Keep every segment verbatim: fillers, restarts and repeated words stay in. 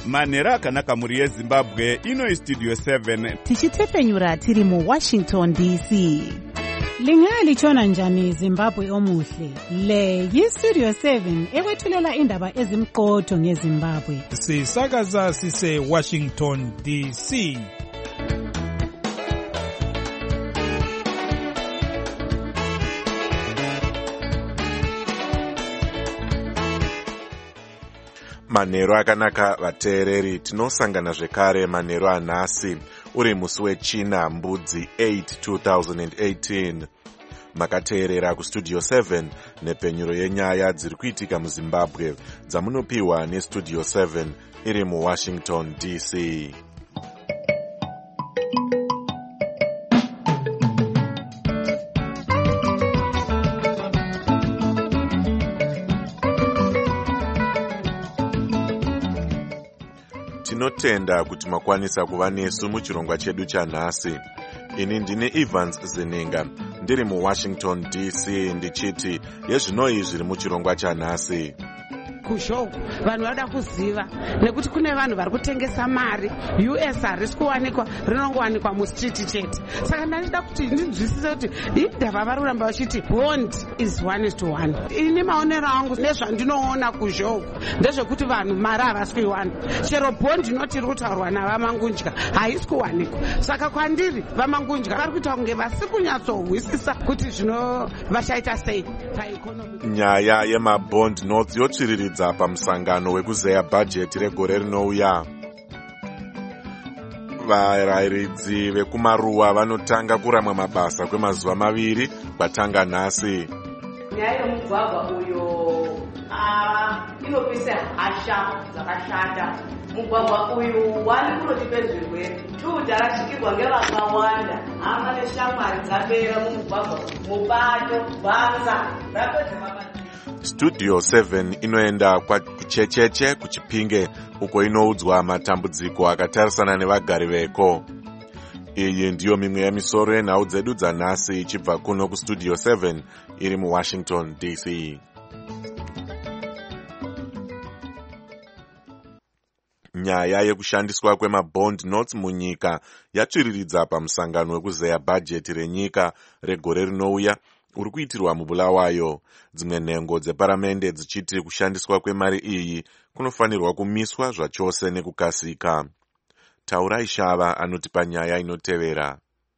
Manhero akanaka muri yeZimbabwe, ino Studio seven. Tichitepenyura tiri mu Washington D C. Lingalitshona njani Zimbabwe omuhle? Le yi-Studio seven ekwethulela indaba ezimqotho ngeZimbabwe. Sisakaza sise Washington D C. Manhero akanaka vateereri, tinosangana zvekare manhero anhasi uri musi wechina mbudzi eight two thousand eighteen. Makateerera kuStudio seven nepenyuro yenyaya dziri kuitika muZimbabwe dzamunopiwa neStudio seven iri muWashington D C. Tinotenda kuti makwanisa kuva nesu muchirongwa chedu chanhasi. Ini ndine Evans Zeninga, ndiri muWashington D C ndichiti yezvinoi zviri muchirongwa chanhasi. Kushoko vanhu vada kuziva nekuti kune vanhu vari kutengesa mari U S harisi kuwanikwa, rinongowanikwa mustriti chete. Saka ndachida kuti ndinzwisise kuti indava vari kuramba vachiti bond is one is to one. Ini maonero angu nezvandinoona kushoko ndezvekuti vanhu mari havasi kuiwana. Chero bond inoti iri kutaurwa navamangunja haisi kuwanikwa. Saka kwandiri vamangunja vari kuita kunge vasi kunyatsohwisisa kuti zvino vachaita sei paekonomi. Nyaya yemabond notes yotsviriridza pamusangano wekuzeya bhajeti regore rinouya. Varayiridzi vekumaruwa vanotanga kuramwa mabasa kwemazuva maviri kwatanga nhasi. Nyaya yemugwagwa uyo inopisa hasha dzakashata. Mugwagwa uyu wari kunotipa zvirwere. Two tarashikirwa ngevakawanda. Hama neshamwari dzapera mumugwagwa, mubato, bhanza rapedza mabasa. Studio seven inoenda kuchecheche kuChipinge uko inoudzwa matambudziko akatarisana nevagari veko. Iyi ndiyo mimwe yemisoro yenhau dzedu dzanhasi ichibva kuno kuStudio seven iri muWashington D C. Nyaya yekushandiswa kwemabond notes munyika yatsviriridza pamusangano wekuzeya bhajeti renyika regore rinouya uri kuitirwa muBulawayo. Dzimwe nhengo dzeparamende dzichiti kushandiswa kwemari iyi kunofanirwa kumiswa zvachose nekukasika. Taurai Shava anotipa nyaya inotevera.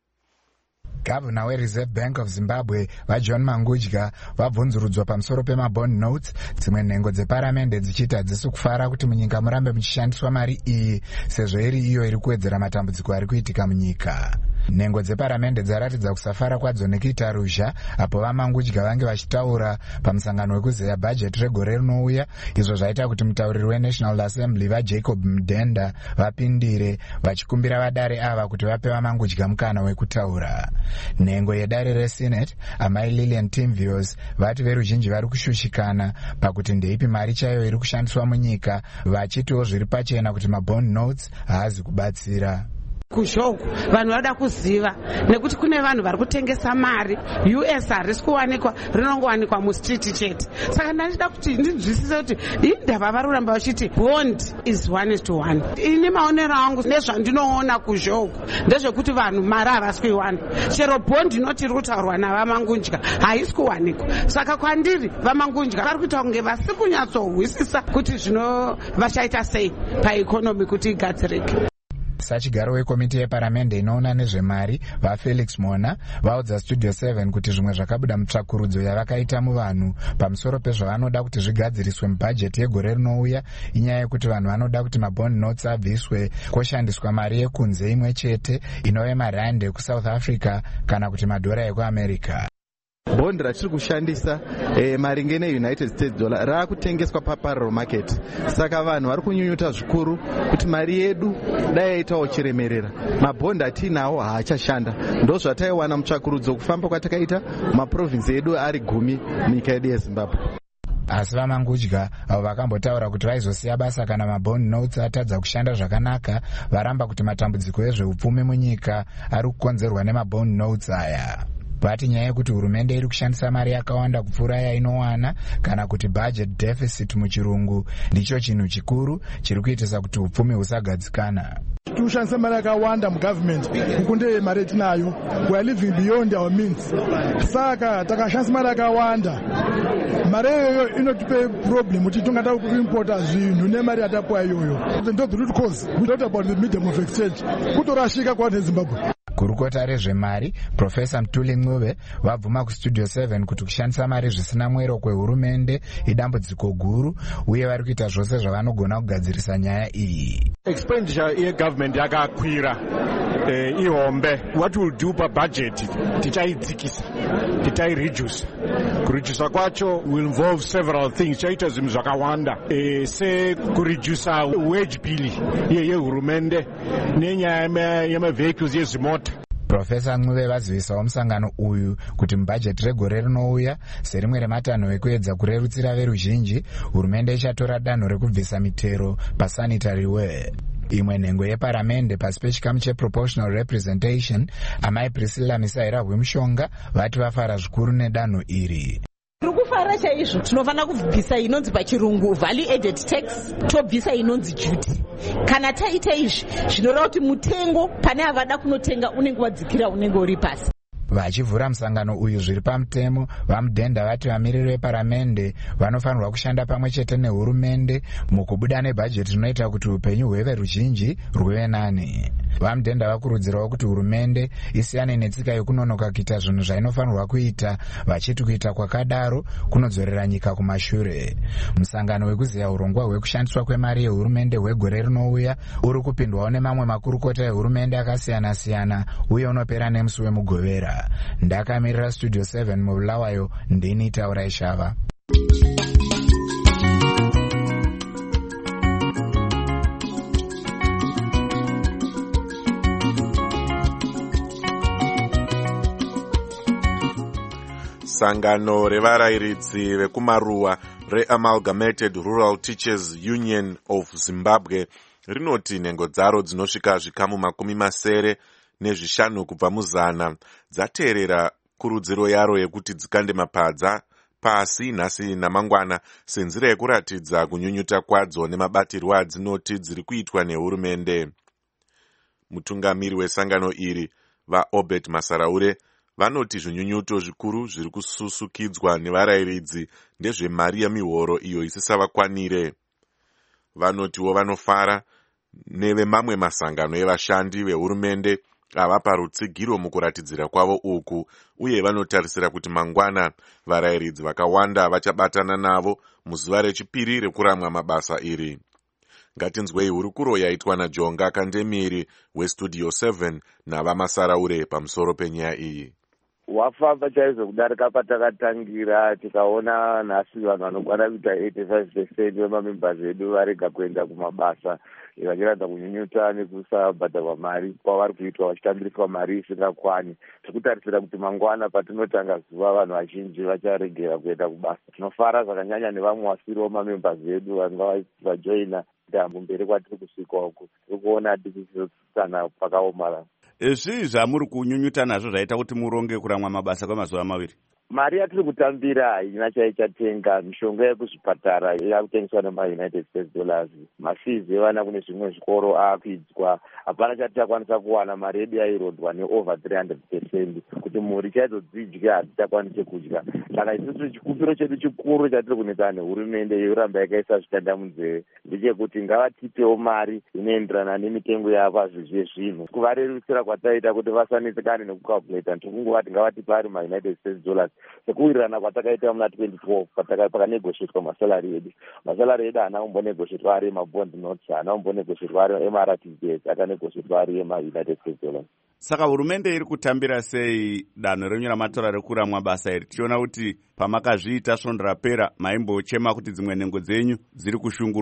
Governor weReserve Bank of Zimbabwe vaJohn Mangudya vabvunzurudzwa pamusoro pemabond notes. Dzimwe nhengo dzeparamende dzichiti hadzisi kufara kuti munyika murambe muchishandiswa mari iyi sezvo iri iyo iri kuwedzera matambudziko ari kuitika munyika. Nhengo dzeparamende dzaratidza kusafara kwadzo nekuita ruzha apo vaMangudya vange vachitaura pamusangano wekuzeya bhajeti regore rinouya, izvo zvaita kuti mutauriri weNational Assembly vaJacob Mdenda vapindire vachikumbira vadare ava kuti vape vaMangudya mukana wekutaura. Nhengo yedare reSenate amai Lillian Timvios vati veruzhinji vari kushushikana pakuti ndeipi mari chaiyo iri kushandiswa munyika, vachitiwo zviri pachena kuti mabond notes haazi kubatsira. Kushoko vanhu vada kuziva nekuti kune vanhu vari kutengesa mari U S harisi kuwanikwa, rinongowanikwa mustriti chete. Saka ndachida kuti ndinzwisise kuti indava vari kuramba vachiti bond is one is to one. Ini maonero angu nezvandinoona kushoko ndezvekuti vanhu mari havasi kuiwana. Chero bond inoti iri kutaurwa navamangunja haisi kuwanikwa. Saka kwandiri vamangunja vari kuita kunge vasi kunyatsohwisisa kuti zvino vachaita sei paekonomi kuti igadzirike. Sachigaro wekomiti yeparamende inoona nezvemari vaFelix Mona vaudza Studio seven kuti zvimwe zvakabuda mutsvakurudzo yavakaita muvanhu pamusoro pezvavanoda kuti zvigadziriswe mubhajeti yegore rinouya inyaya yekuti vanhu vanoda kuti mabond notes abviswe koshandiswa mari yekunze imwe chete inove marandi ekuSouth Africa kana kuti madhora ekuAmerica. Bondi ratiri kushandisa eh, maringe neUnited States dollar raakutengeswa paparallel market. Saka vanhu vari kunyunyuta zvikuru kuti mari yedu dai yaitawo chiremerera. Mabondi atinawo haachashanda. Ndo zvataiwana mutsvakurudzo kufamba kwatakaita maprovinsi edu ari gumi munyika yedu yeZimbabwe. Asi vaMangudya avo vakambotaura kuti vaizosiya basa kana mabond notes atadza kushanda zvakanaka, varamba kuti matambudziko ezveupfumi munyika ari kukonzerwa nemabond notes aya. vati nyaya yekuti hurumende iri kushandisa mari yakawanda kupfuura yainowana kana kuti budget deficit muchirungu ndicho chinhu chikuru chiri kuitisa kuti upfumi husagadzikana. Kushandisa mari yakawanda mugovernment kukunde mari yetinayo, we are living beyond our means. Saka takashandisa mari yakawanda, mari iyoyo inotipe problem kuti tongada kuimporta zvinhu nemari yatapuwa iyoyo. Ndo the root cause we talk about the medium of exchange kutorashika kwa Zimbabwe. Kurukota rezvemari Profesa Mtuli Ncube vabvuma kustudio seven kuti kushandisa mari zvisina mwero kwehurumende idambudziko guru uye vari kuita zvose zvavanogona kugadzirisa nyaya iyi. Expenditure yegovernment yakakwira eh, ihombe. What we'll do pa budget tichaidzikisa, tichaireduce. Kureduce kwacho will involve several things. Chaita zvinhu zvakawanda eh, se kureduce wage bill yehurumende nenyaya yemavehicles yezimota. Profesa Ncube vazivisawo musangano uyu kuti mubhajeti regore rinouya serimwe rematanho ekuedza kurerutsira veruzhinji, hurumende ichatora danho rekubvisa mitero pasanitary ware. Imwe nhengo yeparamende pasi pechikamu cheproportional representation, amai Priscilla Misairabwe Mushonga vati vafara zvikuru nedanho iri. Rukufara chaizvo tinofana kubvisa inonzi pachirungu value added tax, tobvisa inonzi duty. Kana taita izvi zvinoreva kuti mutengo pane avada kunotenga unenge wadzikira unenge uri pasi. Vachivhura musangano uyu zviri pamutemo, vamudhenda vati vamiriri veparamende vanofanirwa kushanda pamwe chete nehurumende mukubuda nebhajeti rinoita kuti upenyu hweveruzhinji rwuve nani. Vamudhenda vakurudzirawo kuti hurumende isiyane netsika yekunonoka kuita zvinhu zvainofanirwa kuita, vachiti kuita kwakadaro kunodzorera nyika kumashure. Musangano wekuziya urongwa hwekushandiswa kwemari yehurumende hwegore rinouya uri kupindwawo nemamwe makurukota ehurumende akasiyana siyana uye unopera nemusi wemugovera. Ndakamirira studio seven mubulawayo, ndini Taura Ishava. Sangano revarairidzi vekumaruwa reAmalgamated Rural Teachers Union of Zimbabwe rinoti nhengo dzaro dzinosvika zvikamu makumi masere nezvishanu kubva muzana dzateerera kurudziro yaro yekuti dzikande mapadza pasi nhasi namangwana senzira yekuratidza kunyunyuta kwadzo nemabatirwo adzinoti dziri kuitwa nehurumende. Mutungamiri wesangano iri vaObert Masaraure vanoti zvinyunyuto zvikuru zviri kususukidzwa nevarairidzi ndezvemari yemihoro iyo isisavakwanire. Vanotiwo vanofara nevemamwe masangano evashandi vehurumende ava parutsigiro mukuratidzira kwavo uku, uye vanotarisira kuti mangwana varairidzi vakawanda vachabatana navo muzuva rechipiri rekuramwa mabasa iri. Ngatinzwei hurukuro yaitwa naJonga Kandemiri westudio seven navamasaraure pamusoro penyaya iyi. Wafamba chaizvo kudarika patakatangira, tikaona nhasi vanhu vanokwana kuita eighty-five percent vemamembers vedu varega kuenda kumabasa, vachiratidza kunyunyuta nekusabhadharwa mari kwavari kuitwa vachitambiriswa mari isingakwani. Tikutarisira kuti mangwana patinotanga zuva vanhu vazhinji vacharegera kuenda kubasa. Tinofara zvakanyanya nevamwe wasiriwo mamembers vedu vanga vajoina dambu mberi kwatiri kusvika uku. Tiri kuona tisisana pakaomarara. Zvii zvamuri kunyunyuta nazvo zvaita kuti muronge kuramwa mabasa kwemazuva maviri? Mari yatiri kutambira haina chaichatenga. Mishonga yekuzvipatara yakutengeswa nemaunited states dollars. Mafizi evana kune zvimwe zvikoro akwidzwa. Hapana chati takwanisa kuwana. Mari yedu yairodwa neover three hundred percent kuti mhuri chaizodzidya hatichakwanise kudya. Saka isusu chikumbiro chedu chikuru chatiri kunetsa nehurumende yoramba yakaisa zvitanda munzeve ndechekuti ngavatipewo mari inoenderana nemitengo yapazvizve zvinhu, kuvarerutsira kwataita kuti vasanetsekane nekucalculata. Tikungovati ngavatipe ari maunited states dollars sekuwirirana kwatakaita muna twenty twelve patakanegoshetwa masalari edu. Masalari edu haana kumbonegoshetwa ari emabond notes, haana kumbonegoshetwa ari ema-R T G S, akanegoshetwa ari ema-United States dollars. Saka hurumende iri kutambira sei danho renyu ramatora rekuramwa basa iri? Tiona kuti pamakazviita svondo rapera maimbochema kuti dzimwe nhengo dzenyu dziri kushungurudzwa.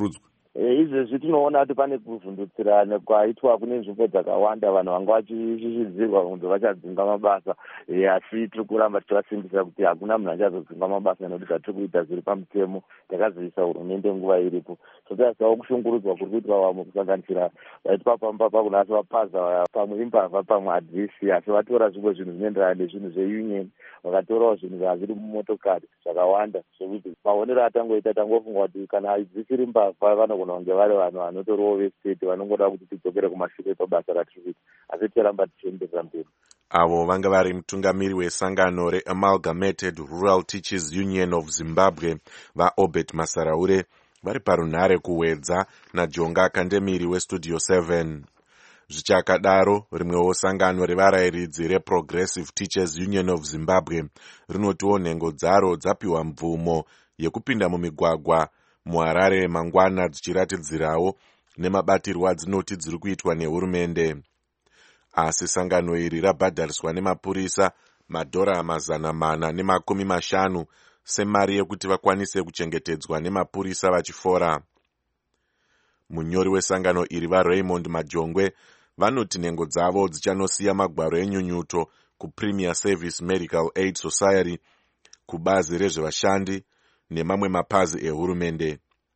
izvezvi tinoona kuti pane kuvhundutsirana kwaitwa kune nzvimbo dzakawanda vanhu vanga vachishishidzirwa kunzi vachadzinga mabasa asi tiri kuramba tichivasimbisa kuti hakuna munhu achazodzinga mabasa nekuti zvatiri kuita zviri pamutemo takazoisa hurumende nguva iripo. Sotazivawo kushungurudzwa kuri kuitwa vamwe kusanganisira vaitwa pambapa kuna asi vapaza pamwe imbavha pamwe adhisi asi vatora zvimwe zvinhu zvinoenderana nezvinhu zveunion vakatorawo zvinhu zvazviri mumotokari zvakawanda zvokuti maonero atangoita tangofunga kuti kana dzisiri mbavha vanogona kunge vari vanhu vanotoriwo vestate vanongoda kuti tidzokere kumashure pabasa ratiri kuita asi tiramba tichienderera mberi. Avo vanga vari mutungamiri wesangano reAmalgamated Rural Teachers Union of Zimbabwe vaObert Masaraure vari parunhare kuwedza naJonga Kandemiri weStudio seven. Zvichakadaro, rimwewo sangano revarayiridzi reProgressive Teachers Union of Zimbabwe rinotiwo nhengo dzaro dzapiwa mvumo yekupinda mumigwagwa muHarare mangwana dzichiratidzirawo nemabatirwo adzinoti dziri kuitwa nehurumende. Asi sangano iri rabhadhariswa nemapurisa madhora mazana mana nemakumi mashanu semari yekuti vakwanise kuchengetedzwa nemapurisa vachifora. Munyori wesangano iri vaRaymond Majongwe vanoti nhengo dzavo dzichanosiya magwaro enyunyuto kuPremier Service Medical Aid Society, kubazi rezvevashandi nemamwe mapazi ehurumende.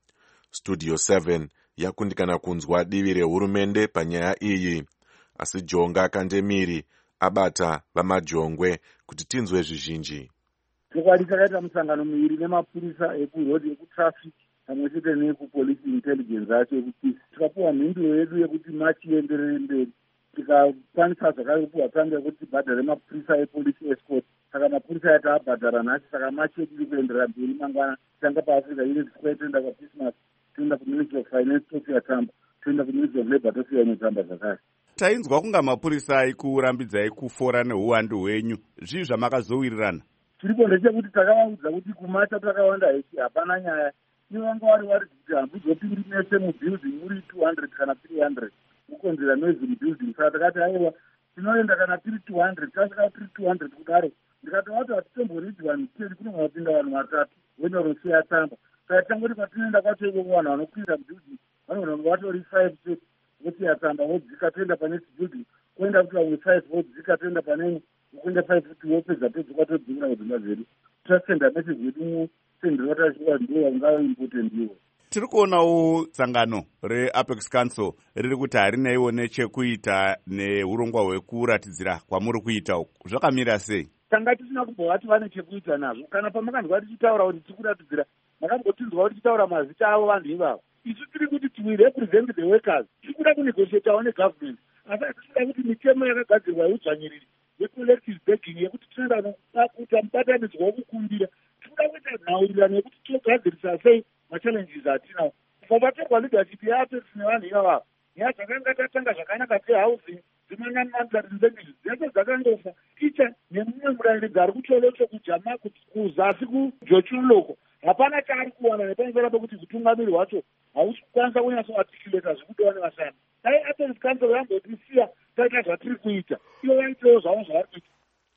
Studio seven yakundikana kunzwa divi rehurumende panyaya iyi, asi Jonga Kandemiri abata vamajongwe kuti tinzwe zvizhinji. Chokwadi takaita musangano miviri nemapurisa ekurodi ekutraffic pamwe chete nekupolice intelligence acho ekupeace. Tikapuwa mhinduro yedu yekuti machienderere mberi. Tikakwanisa zvakare kupuwa tsamba yekuti tibhadhare mapurisa epolice escort. Saka mapurisa yataabhadhara nhasi, saka machi yedu iri kuenderera mberi mangwana. Tanga paAfrica Unity Square toenda kwaChristmas, toenda kuMinistry of Finance tosiya tsamba, toenda kuMinistry of Labour tosiya imwe tsamba zvakare. Tainzwa kunga mapurisa aikurambidzai kufora neuwandu hwenyu. Zvii zvamakazowirirana? Tiripo ndechekuti takavaudza kuti kumacha takawanda hechi hapana nyaya. Ivo vanga vari vari kuti hamuzopindi mese mubuilding muri two hundred kana three hundred mukonzera noise mubuilding. Saka takati aiwa tinoenda kana tiri two hundred, tasvika tiri two hundred kudaro. Ndikatovati hatitomboridi vanhu teni kuno mapinda vanhu vatatu venorosiya tsamba. Saka tangoti patinoenda kwacho ivo vanhu vanokwira mubuilding vanogona kunge vatori five chete vosiya tsamba vodzika toenda pane building, kuenda kuti vamwe five vodzika toenda pane kuenda five kuti vopedza todzoka todzingura kudzimba zedu. Tasenda message yedu sendero tashuwa ndiwo vanga important iwo. Tiri kuonawo sangano reApex Council riri kuti harinaiwo nechekuita neurongwa hwekuratidzira kwamuri kuita uku. Zvakamira sei? Tanga tisina kumbovati vane chekuita nazvo. Kana pamakanzwa tichitaura kuti tiri kuratidzira, makambotinzwa kuti tichitaura mazita avo vanhu ivavo. Isu tiri kuti we represent the workers. Tiri kuda kunegotiatawo negovernment. Asi hatikuda kuti mitemo yakagadzirwa yeudzvanyiriri yecollective bargaining yekuti tinoenda kuita mubatanidzwa wokukundira. Tinoda kuita nhaurirano yekuti togadzirisa sei machallenges atinawo. Kuvatorwa leadership yeApex nevanhu ivavo. Nyaya dzakanga tatanga zvakanaka sehousing, dzimanyamanzari nzengizi dzese dzakangofa. Ticha nemumwe murairidzi ari kucholocho kujama kuzasi kujochuloko. Hapana chaari kuwana nepamusoro pekuti utungamiri hwacho hausi kukwanisa kunyatsoarticulata zvikudiwa nevashandi. Dai Apex Council yambotisiya taita zvatiri kuita, ivo vaitewo zvavo zvavari kuita.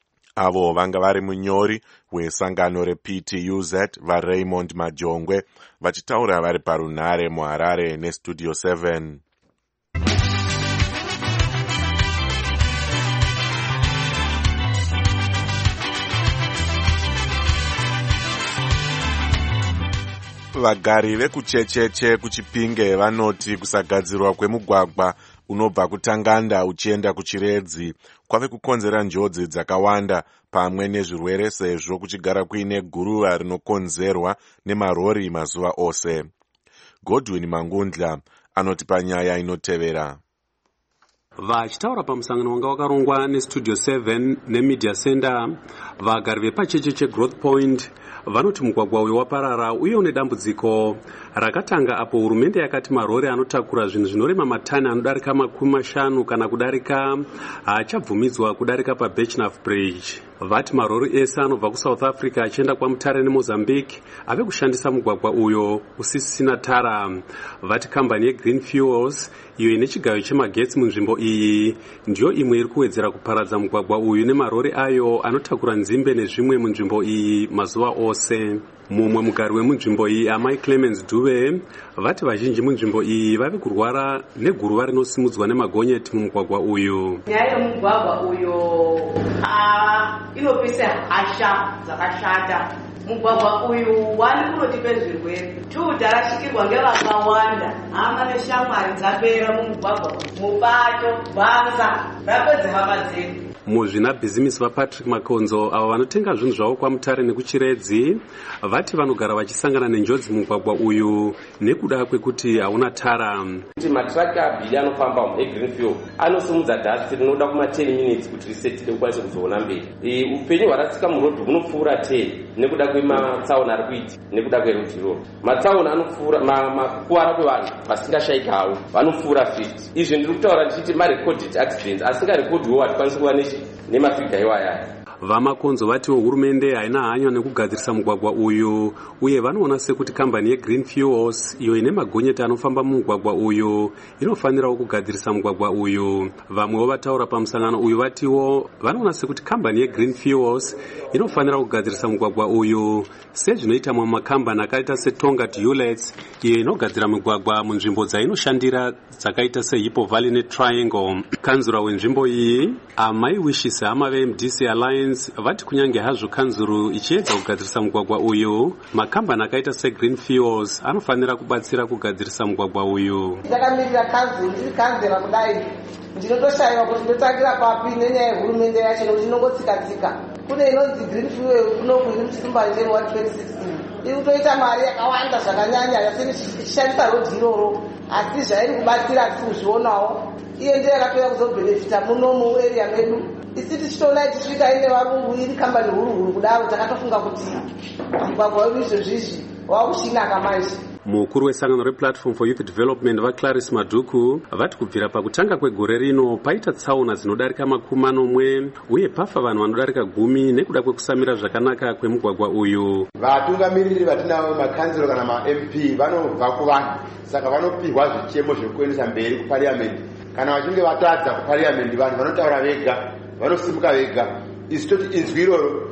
Avo vanga vari munyori wesangano reP T U Z vaRaymond Majongwe vachitaura vari parunhare muHarare neStudio seven. Vagari vekuchecheche kuChipinge vanoti kusagadzirwa kwemugwagwa unobva kuTanganda uchienda kuChiredzi kwave kukonzera njodzi dzakawanda pamwe nezvirwere sezvo kuchigara kuine guruva rinokonzerwa nemarori mazuva ose. Godwin Mangundla anoti panyaya inotevera. Vachitaura pamusangano wanga wakarongwa neStudio seven neMedia Center, vagari vepachecheche Growth Point vanoti mugwagwa uyu waparara uye une dambudziko rakatanga apo hurumende yakati marori anotakura zvinhu zvinorema matani anodarika makumi mashanu kana kudarika haachabvumidzwa kudarika paBechnaf Bridge. vati marori ese anobva kusouth africa achienda kwaMutare neMozambique ave kushandisa mugwagwa uyo usisina tara. Vati kambani yeGreen Fuels iyo ine chigayo chemagetsi munzvimbo iyi ndiyo imwe iri kuwedzera kuparadza mugwagwa uyu nemarori ayo anotakura nzimbe nezvimwe munzvimbo iyi mazuva ose. Mumwe mugari wemunzvimbo iyi amai Clemens Dube vati vazhinji munzvimbo iyi vave kurwara neguruva rinosimudzwa nemagonyeti mumugwagwa uyu. Nyaya yemugwagwa uyu inopisa hasha dzakashata. Mugwagwa uyu wani kunotipe zvirwere. Tuta rashikirwa ngevakawanda. Hama neshamwari dzapera mumugwagwa, mupato, bhanza, rapedza hama dzedu. Muzvinabhizimisi vaPatrick Makonzo avo vanotenga zvinhu zvavo kwaMutare nekuChiredzi vati vanogara vachisangana nenjodzi mugwagwa uyu nekuda kwekuti hauna tara. Kuti matraki abhili anofamba eGreen Fuel anosimudza dhasi rinoda kuma ten minutes kuti risetide kukwanisa kuzoona mberi. Upenyu hwaratsika murodhi hunopfuura ten nekuda kwematsaona ari kuita nekuda kwerutiro. Matsaona anopfuura makuwara kwevanhu vasingashayika havo vanopfuura fifty. Izvi ndiri kutaura ndichiti marecorded accidents asingarekodhiwo hatikwanisi kuva nemafiga iwaya. VaMakonzo vatiwo hurumende haina hanya nekugadzirisa mugwagwa uyu uye vanoona sekuti kambani yeGreen Fuels iyo ine magonyeti anofamba mumugwagwa uyu inofanirawo kugadzirisa mugwagwa uyu. Vamwewo vataura pamusangano uyu vatiwo vanoona sekuti kambani yeGreen Fuels inofanira kugadzirisa mugwagwa uyu sezvinoita mamwe makambani akaita seTonga Ulets iyo inogadzira mugwagwa munzvimbo dzainoshandira dzakaita seHippo Valley neTriangle. Kanzura wenzvimbo iyi amai Wishes hama veM D C Alliance vati kunyange hazvo kanzuru ichiedza kugadzirisa mugwagwa uyu, makambani akaita seGreen Fuels anofanira kubatsira kugadzirisa mugwagwa uyu. Ndakamirira kanzuru ndiri kanzera kudai ndinotoshayiwa kuti ndotangira papi nenyaya yehurumende yacho nekuti inongotsika-tsika. Kune inonzi Green Fuel kunoku iri muchitumbanje wa twenty sixteen iri kutoita mari yakawanda zvakanyanya yasichishandisa rodhi iroro, asi zvairi kubatsira hatisi kuzvionawo. Iye ndiyo yakapera kuzobhenefita muno muarea medu. Isi tichitoona tichisvika ine varungu iri kambani huru huru kudaro takatofunga kuti mugwagwa wedu izvozvizvi wakushinaka manje. Mukuru wesangano rePlatform for Youth Development vaClarice Maduku vati kubvira pakutanga kwegore rino paita tsaona dzinodarika makumi manomwe uye pafa vanhu vanodarika gumi nekuda kwekusamira zvakanaka kwemugwagwa uyu. Vatungamiriri vatinavo makanzuro kana maM P vanobva kuvanhu, saka vanopihwa zvichemo zvekuendesa mberi kupariamendi. Kana vachinge vatadza kupariamendi vanhu vanotaura vega, vanosimuka vega. Isi toti inzwi iroro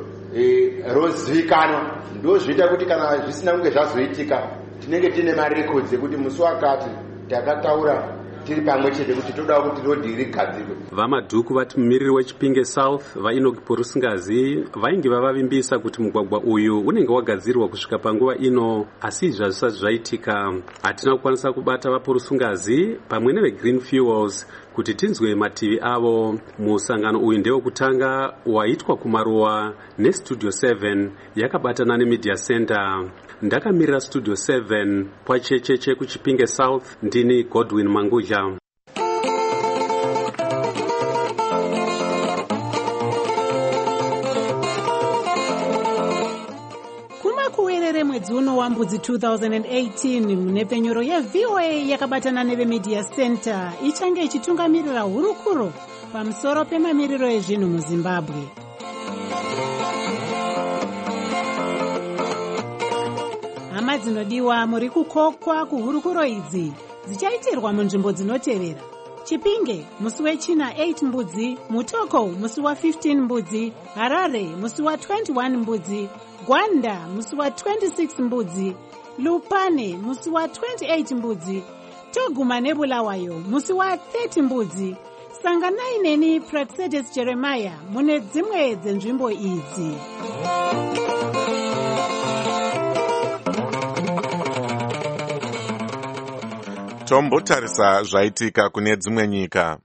rozivikanwa ndozviita kuti kana zvisina kunge zvazoitika tinenge tine marekodzi ekuti musi wakati takataura tiri pamwe chete kuti toda kuti rodhi rigadzirwe. VaMaduku vati mumiriri weChipinge South vaEnoch Porusingazi vainge vavavimbisa kuti mugwagwa uyu unenge wagadzirwa kusvika panguva ino, asi izvi hazvisati zvaitika. Hatina kukwanisa kubata vaPorusingazi pamwe neveGreen Fuels kuti tinzwe mativi avo. Musangano uyu ndewokutanga waitwa kumaruwa neStudio seven yakabatana neMedia Center. Ndakamirira Studio seven pachecheche kuChipinge South, ndini Godwin Manguja. Kumakuwerere mwedzi uno wambudzi two thousand eighteen munepfenyuro yeV O A yakabatana neveMedia Center ichange ichitungamirira hurukuro pamusoro pemamiriro ezvinhu muZimbabwe. Hama dzinodiwa, muri kukokwa kuhurukuro idzi dzichaitirwa munzvimbo dzinotevera: Chipinge musi wechina eight mbudzi, Mutoko musi wa fifteen mbudzi, Harare musi wa twenty-one mbudzi, Gwanda musi wa twenty-six mbudzi, Lupane musi wa twenty-eight mbudzi, Toguma neBulawayo musi wa thirty mbudzi. Sanganai neni Praxedes Jeremiah mune dzimwe dzenzvimbo idzi. Tombotarisa zvaitika kune dzimwe nyika.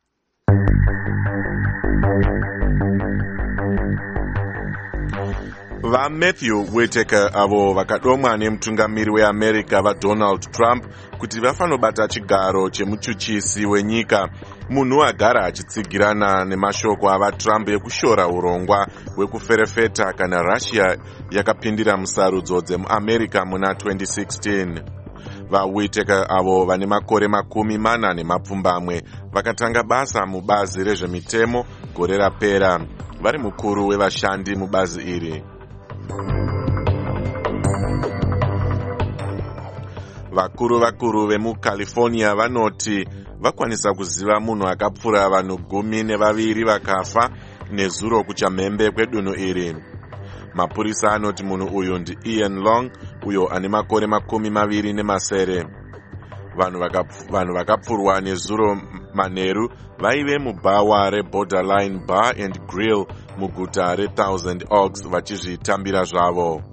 VaMatthew Whitaker avo vakadomwa nemutungamiri weAmerica vaDonald Trump kuti vafanobata chigaro chemuchuchisi wenyika, munhu agara achitsigirana nemashoko avaTrump ekushora urongwa hwekuferefeta kana Russia yakapindira musarudzo dzemuAmerica muna twenty sixteen. VaWhitaker avo vane makore makumi mana nemapfumbamwe vakatanga basa mubazi rezvemitemo gore rapera vari mukuru wevashandi mubazi iri. Vakuru vakuru vemuCalifornia vanoti vakwanisa kuziva munhu akapfura vanhu gumi nevaviri vakafa nezuro kuchamhembe kwedunhu iri. Mapurisa anoti munhu uyu ndi Ian Long, uyo ane makore makumi maviri nemasere. Vanhu vakapfurwa nezuro manheru vaive mubhawa reBorderline Bar and Grill muguta reThousand Oaks vachizvitambira zvavo.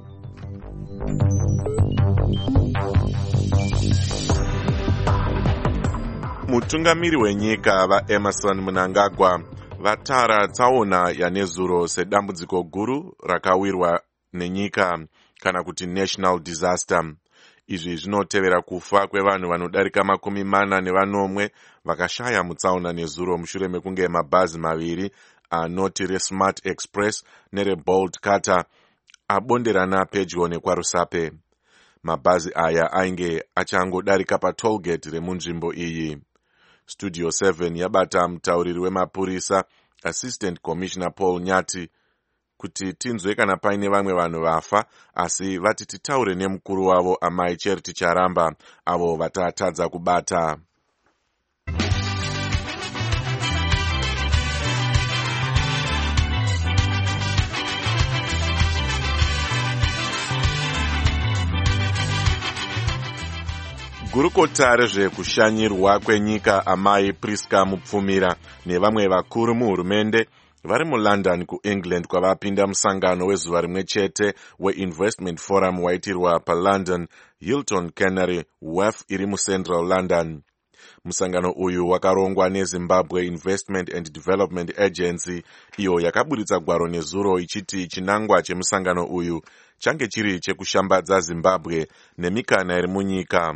Mutungamiri wenyika vaEmerson Mnangagwa vatara tsaona yanezuro sedambudziko guru rakawirwa nenyika kana kuti national disaster. Izvi zvinotevera kufa kwevanhu vanodarika makumi mana nevanomwe vakashaya mutsaona nezuro mushure mekunge mabhazi maviri anoti reSmart Express nereBolt Carter abonderana pedyo nekwaRusape. Mabhazi aya ainge achangodarika patollgate remunzvimbo iyi. Studio seven yabata mutauriri wemapurisa Assistant Commissioner Paul Nyati kuti tinzwe kana paine vamwe vanhu vafa, asi vati titaure nemukuru wavo Amai Charity Charamba avo vatatadza kubata. Gurukota rezvekushanyirwa kwenyika Amai Priska Mupfumira nevamwe vakuru muhurumende vari muLondon kuEngland kwavapinda musangano wezuva rimwe chete weInvestment Forum waitirwa paLondon Hilton Canary Wharf iri muCentral London. Musangano uyu wakarongwa neZimbabwe Investment and Development Agency, iyo yakaburitsa gwaro nezuro ichiti chinangwa chemusangano uyu change chiri chekushambadza Zimbabwe nemikana iri munyika.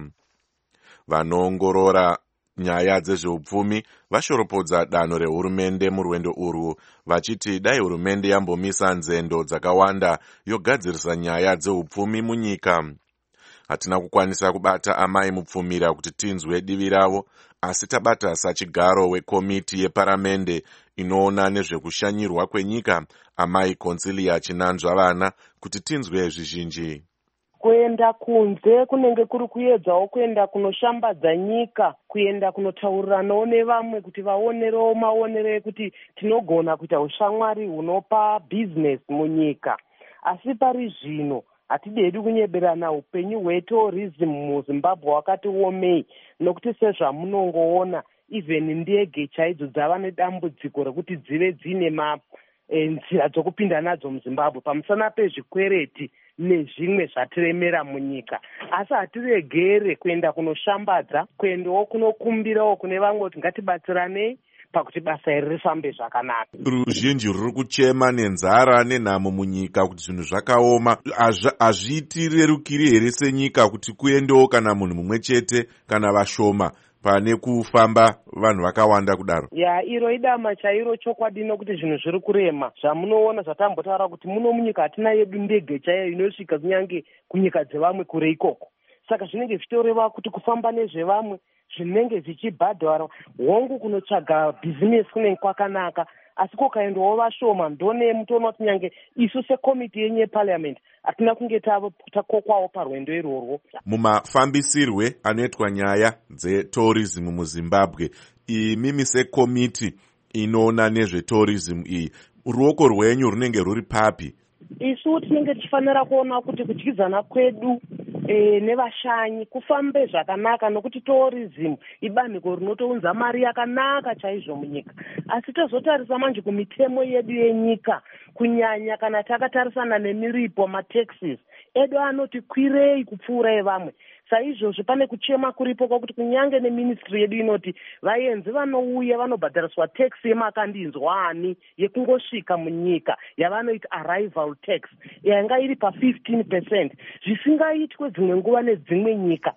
Vanoongorora nyaya dzezveupfumi vashoropodza danho rehurumende murwendo urwu vachiti dai hurumende yambomisa nzendo dzakawanda yogadzirisa nyaya dzeupfumi munyika. Hatina kukwanisa kubata Amai Mupfumira kuti tinzwe divi ravo, asi tabata sachigaro wekomiti yeparamende inoona nezvekushanyirwa kwenyika Amai Consilia Chinanzva Vana kuti tinzwe zvizhinji. Kuenda kunze kunenge kuri kuedzawo kuenda kunoshambadza nyika, kuenda kunotauriranawo nevamwe kuti vaonerewo maonero ekuti tinogona kuita ushamwari hunopa bhizinesi munyika. Asi pari zvino hatidedi kunyeberana upenyu hwetourism muZimbabwe wakati omei, nokuti sezvamunongoona even ndege chaidzo dzava nedambudziko rekuti dzive dzine ma nzira dzokupinda nadzo muZimbabwe pamusana pezvikwereti nezvimwe zvatiremera munyika. Asi hatiregere kuenda kunoshambadza, kuendawo kunokumbirawo kune vamwe kuti ngatibatsiranei pakuti basa iri rifambe zvakanaka. Ruzhinji ruri kuchema nenzara nenhamo munyika kuti zvinhu zvakaoma. Hazviiti rerukiri here senyika kuti kuendewo kana munhu mumwe chete kana vashoma pane kufamba vanhu vakawanda kudaro? Ya, iro idama chairo chokwadi nokuti zvinhu zviri kurema. Zvamunoona zvatambotaura kuti muno munyika hatina yedu ndege chaiyo inosvika kunyange kunyika dzevamwe kure ikoko. Saka zvinenge zvichitoreva kuti kufamba nezvevamwe zvinenge zvichibhadhara hongu kunotsvaga bhizinesi kunenge kwakanaka, asi kukaendawo vashoma ndone mutoona kuti nyange isu sekomiti yenyu yeparliament hatina kunge takokwawo parwendo irworwo. Mumafambisirwe anoitwa nyaya dzetourism muZimbabwe, imimi sekomiti inoona nezvetourism iyi, ruoko rwenyu runenge ruri papi? Isu tinenge tichifanira kuona kuti kudyidzana kwedu e, nevashanyi kufambe zvakanaka, nokuti tourism ibanhiko rinotounza mari yakanaka chaizvo munyika. Asi tozotarisa manje kumitemo yedu yenyika, kunyanya kana takatarisana nemiripo mataxes edu anoti kwirei kupfuura evamwe. Saizvozvo pane kuchema kuripo kwakuti kunyange neministry yedu inoti vaenzi vanouya vanobhadhariswa tax yemakandinzwani yekungosvika munyika yavanoita arrival tax yanga iri pa fifteen percent, zvisingaitwe dzimwe nguva nedzimwe nyika.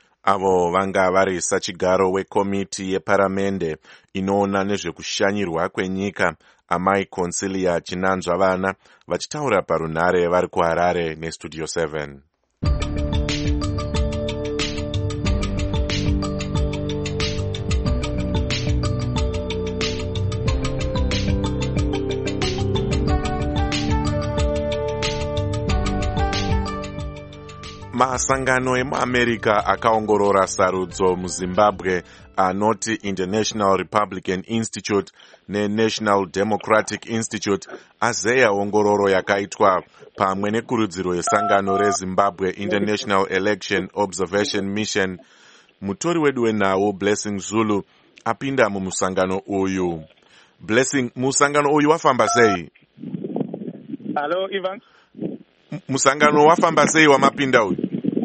Avo vanga vari sachigaro wekomiti yeparamende inoona nezvekushanyirwa kwenyika Amai Consilia Chinanzva Vana vachitaura parunhare vari kuHarare neStudio seven. Masangano emuAmerica akaongorora sarudzo muZimbabwe anoti International Republican Institute neNational Democratic Institute azeya ongororo yakaitwa pamwe nekurudziro yesangano reZimbabwe International Election Observation Mission. Mutori wedu wenhau Blessing Zulu apinda mumusangano uyu. Blessing, musangano uyu wafamba sei? Hello, Ivan. Musangano wafamba sei wamapinda uyu?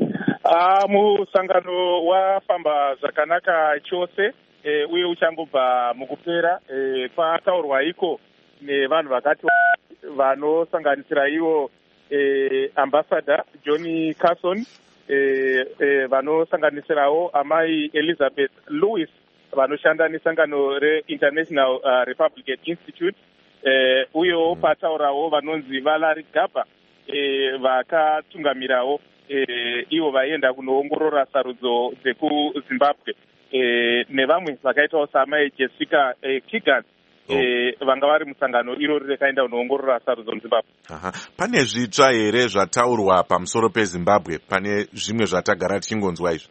Ah, musangano wafamba zvakanaka chose e, uye uchangobva mukupera e, kwataurwa iko nevanhu vakati vanosanganisira ivo e, ambassador Johnny Carson e, e, vanosanganisirawo amai Elizabeth Lewis vanoshanda nesangano reInternational uh, Republican Institute e, uyewo mm. pataurawo vanonzi Valerie Gaba e, vakatungamirawo e, ivo vaenda kunoongorora sarudzo dzekuZimbabwe e, nevamwe vakaitawo samai Jessica e, Kigan e, vanga vari musangano irori rekaenda kunoongorora sarudzo muZimbabwe. Aha. Pane zvitsva here zvataurwa pamusoro peZimbabwe? Pane zvimwe zvatagara tichingonzwa izvo?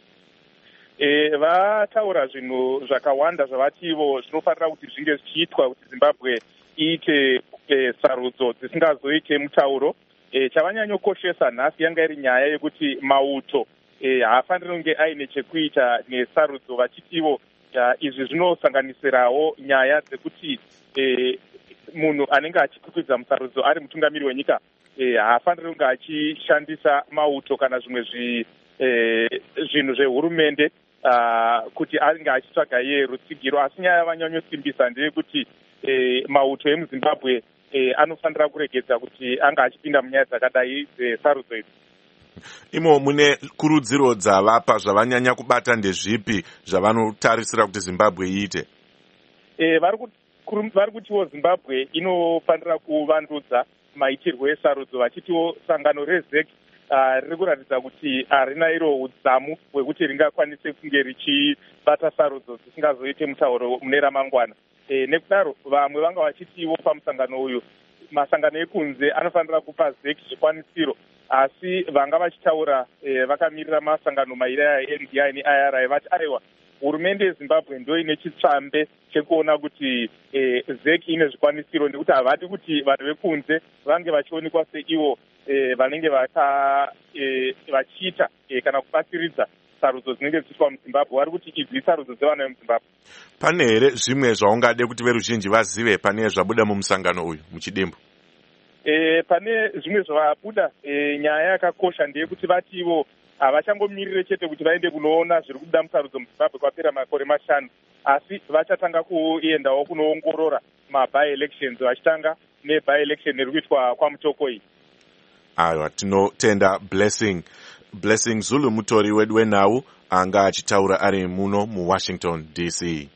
E, vataura zvinhu zvakawanda zvavati ivo zvinofanira kuti zvinge zvichiitwa kuti Zimbabwe iite e, sarudzo dzisingazoite mutauro. E, chavanyanyokoshesa nhasi yanga iri nyaya yekuti mauto e, haafaniri kunge aine chekuita nesarudzo vachiti ivo izvi zvinosanganisirawo nyaya dzekuti e, munhu anenge achikwikwidza musarudzo ari mutungamiri wenyika e, haafaniri kunge achishandisa mauto kana zvimwe zvi, e, zvinhu zvehurumende uh, kuti ange achitsvaga iye rutsigiro. Asi nyaya yavanyanyosimbisa ndeyekuti e, mauto emuZimbabwe E, anofanira kuregedza kuti anga achipinda munyaya dzakadai dzesarudzo idzi. Imo mune kurudziro dzavapa zvavanyanya kubata ndezvipi zvavanotarisira kuti Zimbabwe iite? E, vari kutiwo Zimbabwe inofanira kuvandudza maitirwo esarudzo vachitiwo sangano rezek uh, riri kuratidza kuti harina iro udzamu hwekuti ringakwanise kunge richibata sarudzo dzisingazoite mutauro mune ramangwana. E, nekudaro vamwe vanga vachitiwo pamusangano uyu masangano ekunze anofanira kupa zek zvikwanisiro, asi vanga vachitaura e, vakamirira masangano mairi aN D I neI R I vati aiwa hurumende yeZimbabwe ndo ine chitsvambe chekuona kuti e, zek ine zvikwanisiro, nekuti havadi kuti vanhu vekunze vange vachionekwa seivo e, vanenge vaka e, vachiita e, kana kubatsiridza sarudzo dzinenge dzichiitwa muZimbabwe. Vari kuti idzi sarudzo dzevana vemuZimbabwe. Pane here zvimwe zvaungade kuti veruzhinji vazive pane zvabuda mumusangano uyu muchidimbu? E, pane zvimwe zvabuda e, nyaya yakakosha ndeyekuti vati ivo havachangomirire chete kuti vaende kunoona zviri kubuda musarudzo muZimbabwe kwapera makore mashanu, asi vachatanga kuendawo kunoongorora maby elections, vachitanga neby election iri kuitwa kwaMutoko iyi. Aiwa, tinotenda Blessing. Blessing Zulu mutori wedu wenhau anga achitaura ari muno muWashington D C.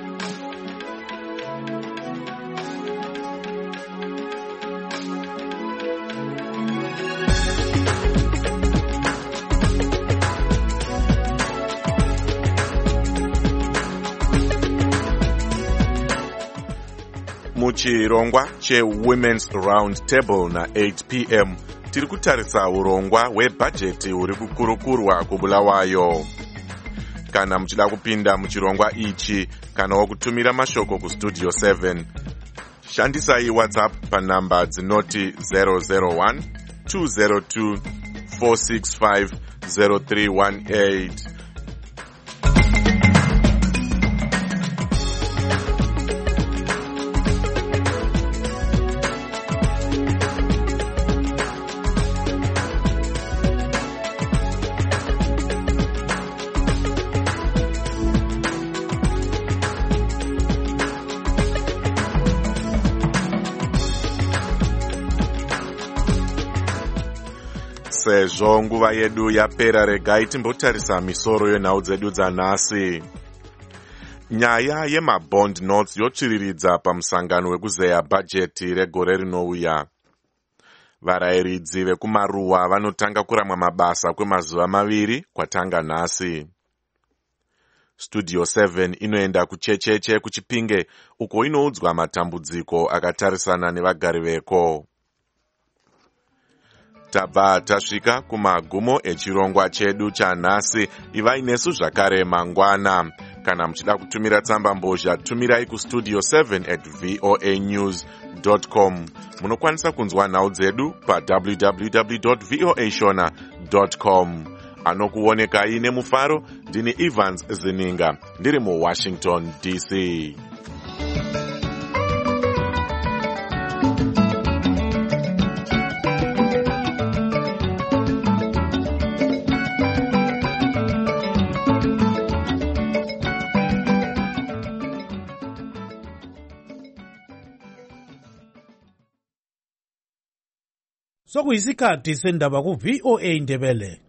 Muchirongwa cheWomen's Round Table na eight p m tiri kutarisa urongwa hwebhajeti huri kukurukurwa kuBulawayo. Kana muchida kupinda muchirongwa ichi kana wakutumira mashoko kustudio seven, shandisai WhatsApp panhamba dzinoti zero zero one two zero two four six five zero three one eight. Sezvo nguva yedu yapera, regai timbotarisa misoro yenhau dzedu dzanhasi. Nyaya yemabond notes yotsviriridza pamusangano wekuzeya bhajeti regore rinouya. Varayiridzi vekumaruwa vanotanga kuramwa mabasa kwemazuva maviri kwatanga nhasi. Studio seven inoenda kuchecheche kuChipinge uko inoudzwa matambudziko akatarisana nevagari veko. tabva tasvika kumagumo echirongwa chedu chanhasi. Ivai nesu zvakare mangwana. Kana muchida kutumira tsamba mbozha, tumirai kustudio seven at voa news dot com. Munokwanisa kunzwa nhau dzedu pa w w w dot voa shona dot com. Anokuonekai nemufaro ndini Evans Zininga ndiri muWashington D C. Sokuyisikhathi sendaba ku V O A Ndebele.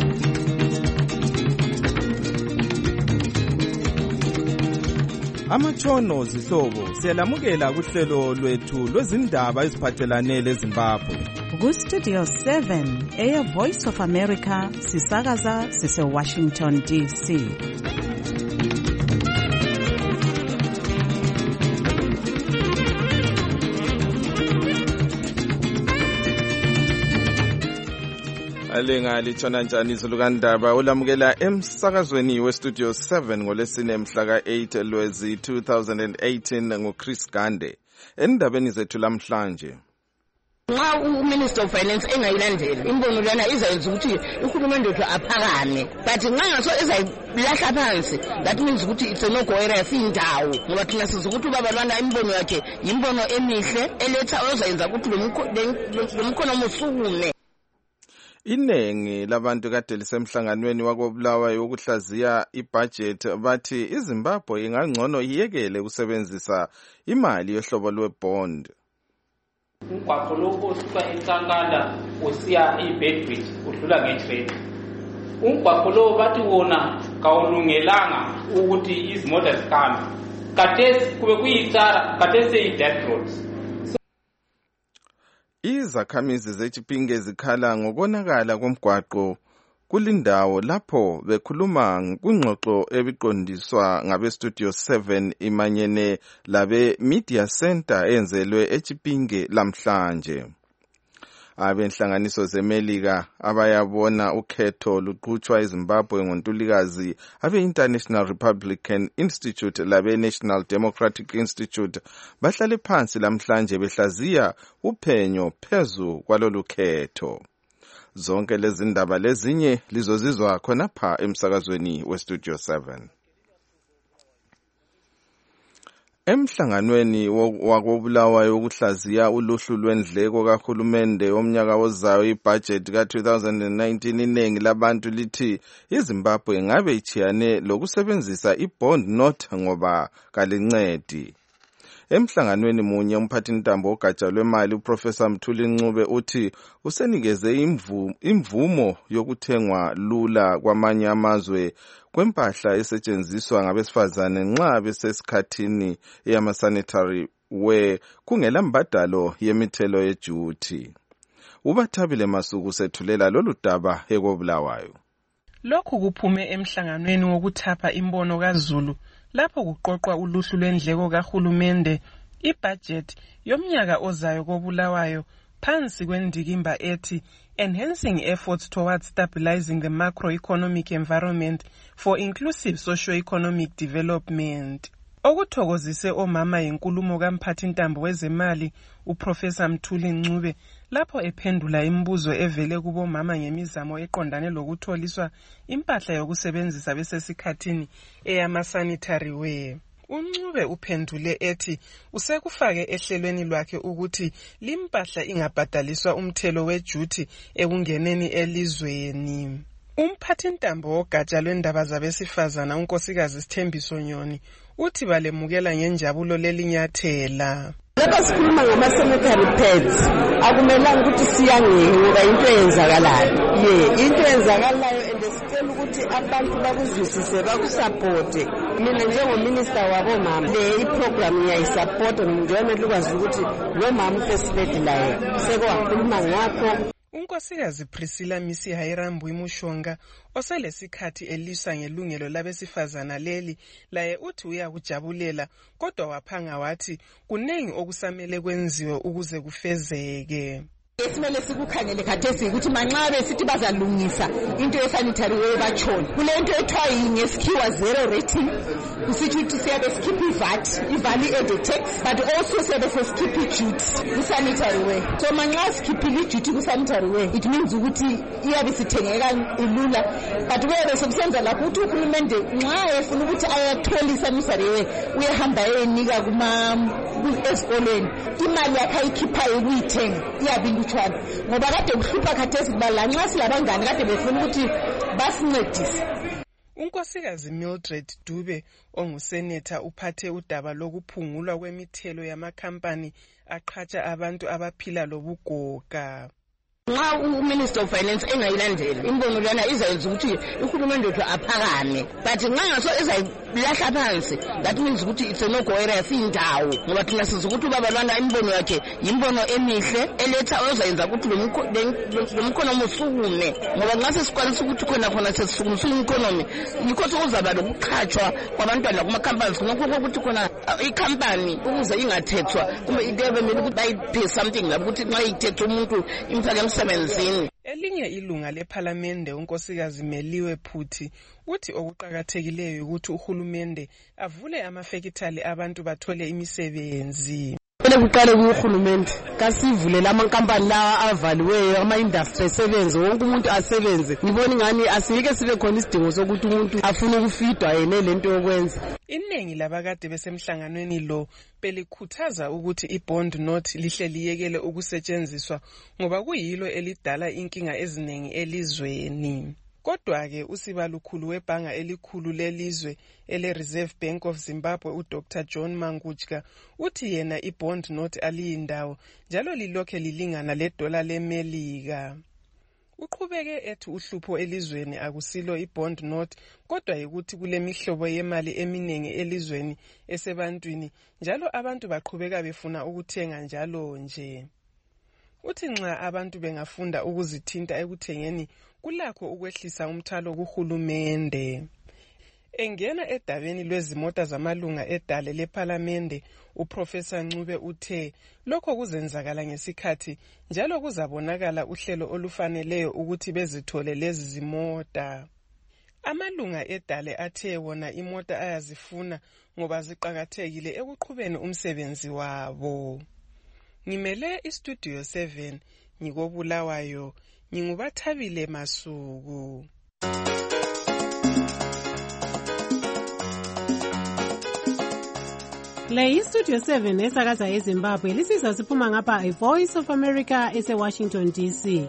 Amatshono zihlobo siyalamukela kuhlelo lwethu lwezindaba eziphathelane leZimbabwe. Ku Studio seven, Air Voice of America, sisakaza sise Washington D C. Alenga litshona njani izulukandaba ulamukela emsakazweni westudio seven ngolesine mhla ka eight Lwezi two thousand eighteen nguChris Gande. Endabeni zethu lamhlanje, nxa uMinister of Finance engayilandeli imbono lana izayenza ukuthi uhulumende wethu aphakame, but nxa ngaso ezayilahla phansi, that means ukuthi it's no go area indawo, ngoba thina siza ukuthi ubaba lwana imbono yakhe imbono emihle eletha ozayenza ukuthi lo mkhono musukume. Inengi labantu kade lisemhlanganweni wakobulawayo wokuhlaziya ibudget bathi iZimbabwe ingangcono iyekele ukusebenzisa imali yohlobo lwebond. Umgwaqo lo osuka eNkangala usiya eBedbridge udlula ngetrain. Umgwaqo lo bathi wona kawulungelanga ukuthi izimota zikhambe. Kade kube kuyicala kade seyi-dirt roads. Izakhamizi zeChipinge zikhala ngokonakala komgwaqo kulindawo lapho bekhuluma kungxoxo ebiqondiswa ngabe Studio seven imanyene labe Media Center enzelwe eChipinge lamhlanje. Abenhlanganiso zeMelika abayabona ukhetho luqhutshwa eZimbabwe ngoNtulikazi abe International Republican Institute labe National Democratic Institute bahlale phansi lamhlanje behlaziya uphenyo phezu kwalolu khetho. Zonke lezi ndaba lezinye lizozizwa khonapha emsakazweni weStudio seven. Emhlanganweni wakobulawayo wokuhlaziya uluhlu lwendleko kahulumende omnyaka ozayo ibudget ka two thousand nineteen, inengi labantu lithi iZimbabwe ingabe ichiyane lokusebenzisa ibond note ngoba kalincedi. Emhlanganweni munye umphathintambo ogatsha lwemali uProfessor Mthuli Ncube uthi usenikeze imvumo yokuthengwa lula kwamanye amazwe kwempahla esetshenziswa ngabesifazane nxa besesikhathini eyama-sanitary wear kungela mbadalo yemithelo yejuthi. Ubathabile Masuku sethulela lolu daba ekobulawayo. Lokhu kuphume emhlanganweni wokuthapha imbono kaZulu lapho kuqoqwa uluhlu lwendleko kahulumende ibudget yomnyaka ozayo kobulawayo phansi kwendikimba ethi Enhancing Efforts Towards Stabilizing the Macroeconomic Environment for Inclusive Socio-Economic Development. Okuthokozise omama yinkulumo kamphathintambo wezemali uProfessor Mthuli Ncube lapho ephendula imibuzo evele kubomama ngemizamo eqondane lokutholiswa impahla yokusebenzisa besesikhathini eyama-sanitary wear. UNcube uphendule ethi usekufake ehlelweni lwakhe ukuthi limpahla ingabhadaliswa umthelo wejuthi ekungeneni elizweni. Umphathintambo wogatsha lwendaba zabesifazana unkosikazi Sithembiso Nyoni uthi balemukela ngenjabulo lelinyathela. Lapha sikhuluma ngama-sanitary pads, akumelanga ukuthi siyangeke ngoba into eyenzakalayo. Ye, into eyenzakalayo and sicela ukuthi abantu bakuzwisise bakusapote. Mina njengominister wabomama, le iprogram ngiyayisapota njengoba likwazi ukuthi lo mama usesibhedlela sekwakhuluma ngakho. Unkosikazi Priscilla Misi Hairambu Imushonga oselesikhathi elisa ngelungelo labesifazana leli laye uthi uyakujabulela kodwa waphanga wathi kunengi okusamele kwenziwe ukuze kufezeke. esimele sikukhangele khathesi ukuthi manxa besithi bazalungisa into yesanitary way bachona kule nto ethiwa ngesikhiwa zero rating kusithi ukuthi siyabe sikhipha ivat ivali ede tax but also siyabe sesikhipha iduty kusanitary way. So manxa sikhiphile iduty kusanitary way it means ukuthi iyabe sithengeka ilula but kuyabe sokusenza lapho ukuthi uhulumende nxa efuna ukuthi ayathola isanitary way uyahamba enika kuma esikoleni imali yakhe ayikhiphayo ukuyithenga iyabe ilutshwana ngoba kade kuhlupha khathesi kuba lanxa silabangani kade befuna ukuthi basincedise. unkosikazi Mildred Dube ongusenetha uphathe udaba lokuphungulwa kwemithelo yamakhampani aqhatsha abantu abaphila lobugoga. Nxa uMinister of Finance engayilandela imbono lana izayenza ukuthi uhulumende wethu aphakame but nxa ngaso ezayilahla phansi that means ukuthi it's no go area indawo ngoba thina siza ukuthi ubaba lwana imbono yakhe imbono emihle eletha ozayenza ukuthi lo mkhonomi usukume ngoba nxa sesikwanisa ukuthi khona khona sesisukumisa imkhonomi yikho sokuzaba lokuqhatshwa kwabantwana kuma-companies ngakho ukuthi khona i-company ukuze ingathethwa kumbe idebe mele ukuthi bayiphe something lapho ukuthi nxa ithethe umuntu imfake emsebenzini. Elinye ilunga lephalamende unkosikazi Meliwe Phuthi uthi okuqhakathekileyo ukuthi uhulumende avule amafekithali abantu bathole imisebenzi. Kumele kuqale kuhulumende kasivule lamankampani lawa avaliweyo ama-industry esebenze wonke umuntu asebenze. Ngibona ingani asike sibe khona isidingo sokuthi umuntu afune ukufidwa yena lento yokwenza. Iningi labakade besemhlanganweni lo belikhuthaza ukuthi i-bond note lihle liyekele ukusetshenziswa ngoba kuyilo elidala inkinga eziningi elizweni. Kodwa-ke usibalukhulu webhanga elikhulu lelizwe ele-Reserve Bank of Zimbabwe uDoctor John Mangudya uthi yena i-bond note aliyindawo njalo lilokhe lilingana ledola leMelika. Uqhubeke ethi uhlupho elizweni akusilo i-bond note kodwa yikuthi kule mihlobo yemali eminingi elizweni esebantwini njalo abantu baqhubeka befuna ukuthenga njalo nje. Uthi nxa abantu bengafunda ukuzithinta ekuthengeni kulakho ukwehlisa umthalo kuhulumende. Engena edabeni lwezimota zamalunga edale lephalamende uProfessor Ncube uthe lokho kuzenzakala ngesikhathi njalo kuzabonakala uhlelo olufaneleyo ukuthi bezithole lezi zimota. Amalunga edale athe wona imota ayazifuna ngoba ziqhakathekile ekuqhubeni umsebenzi wabo. Ngimele iStudio seven ngikobulawayo ngingubathabile Masuku. Le iStudio seven esakaza eZimbabwe lisiza siphuma ngapha iVoice of America ese-Washington D C.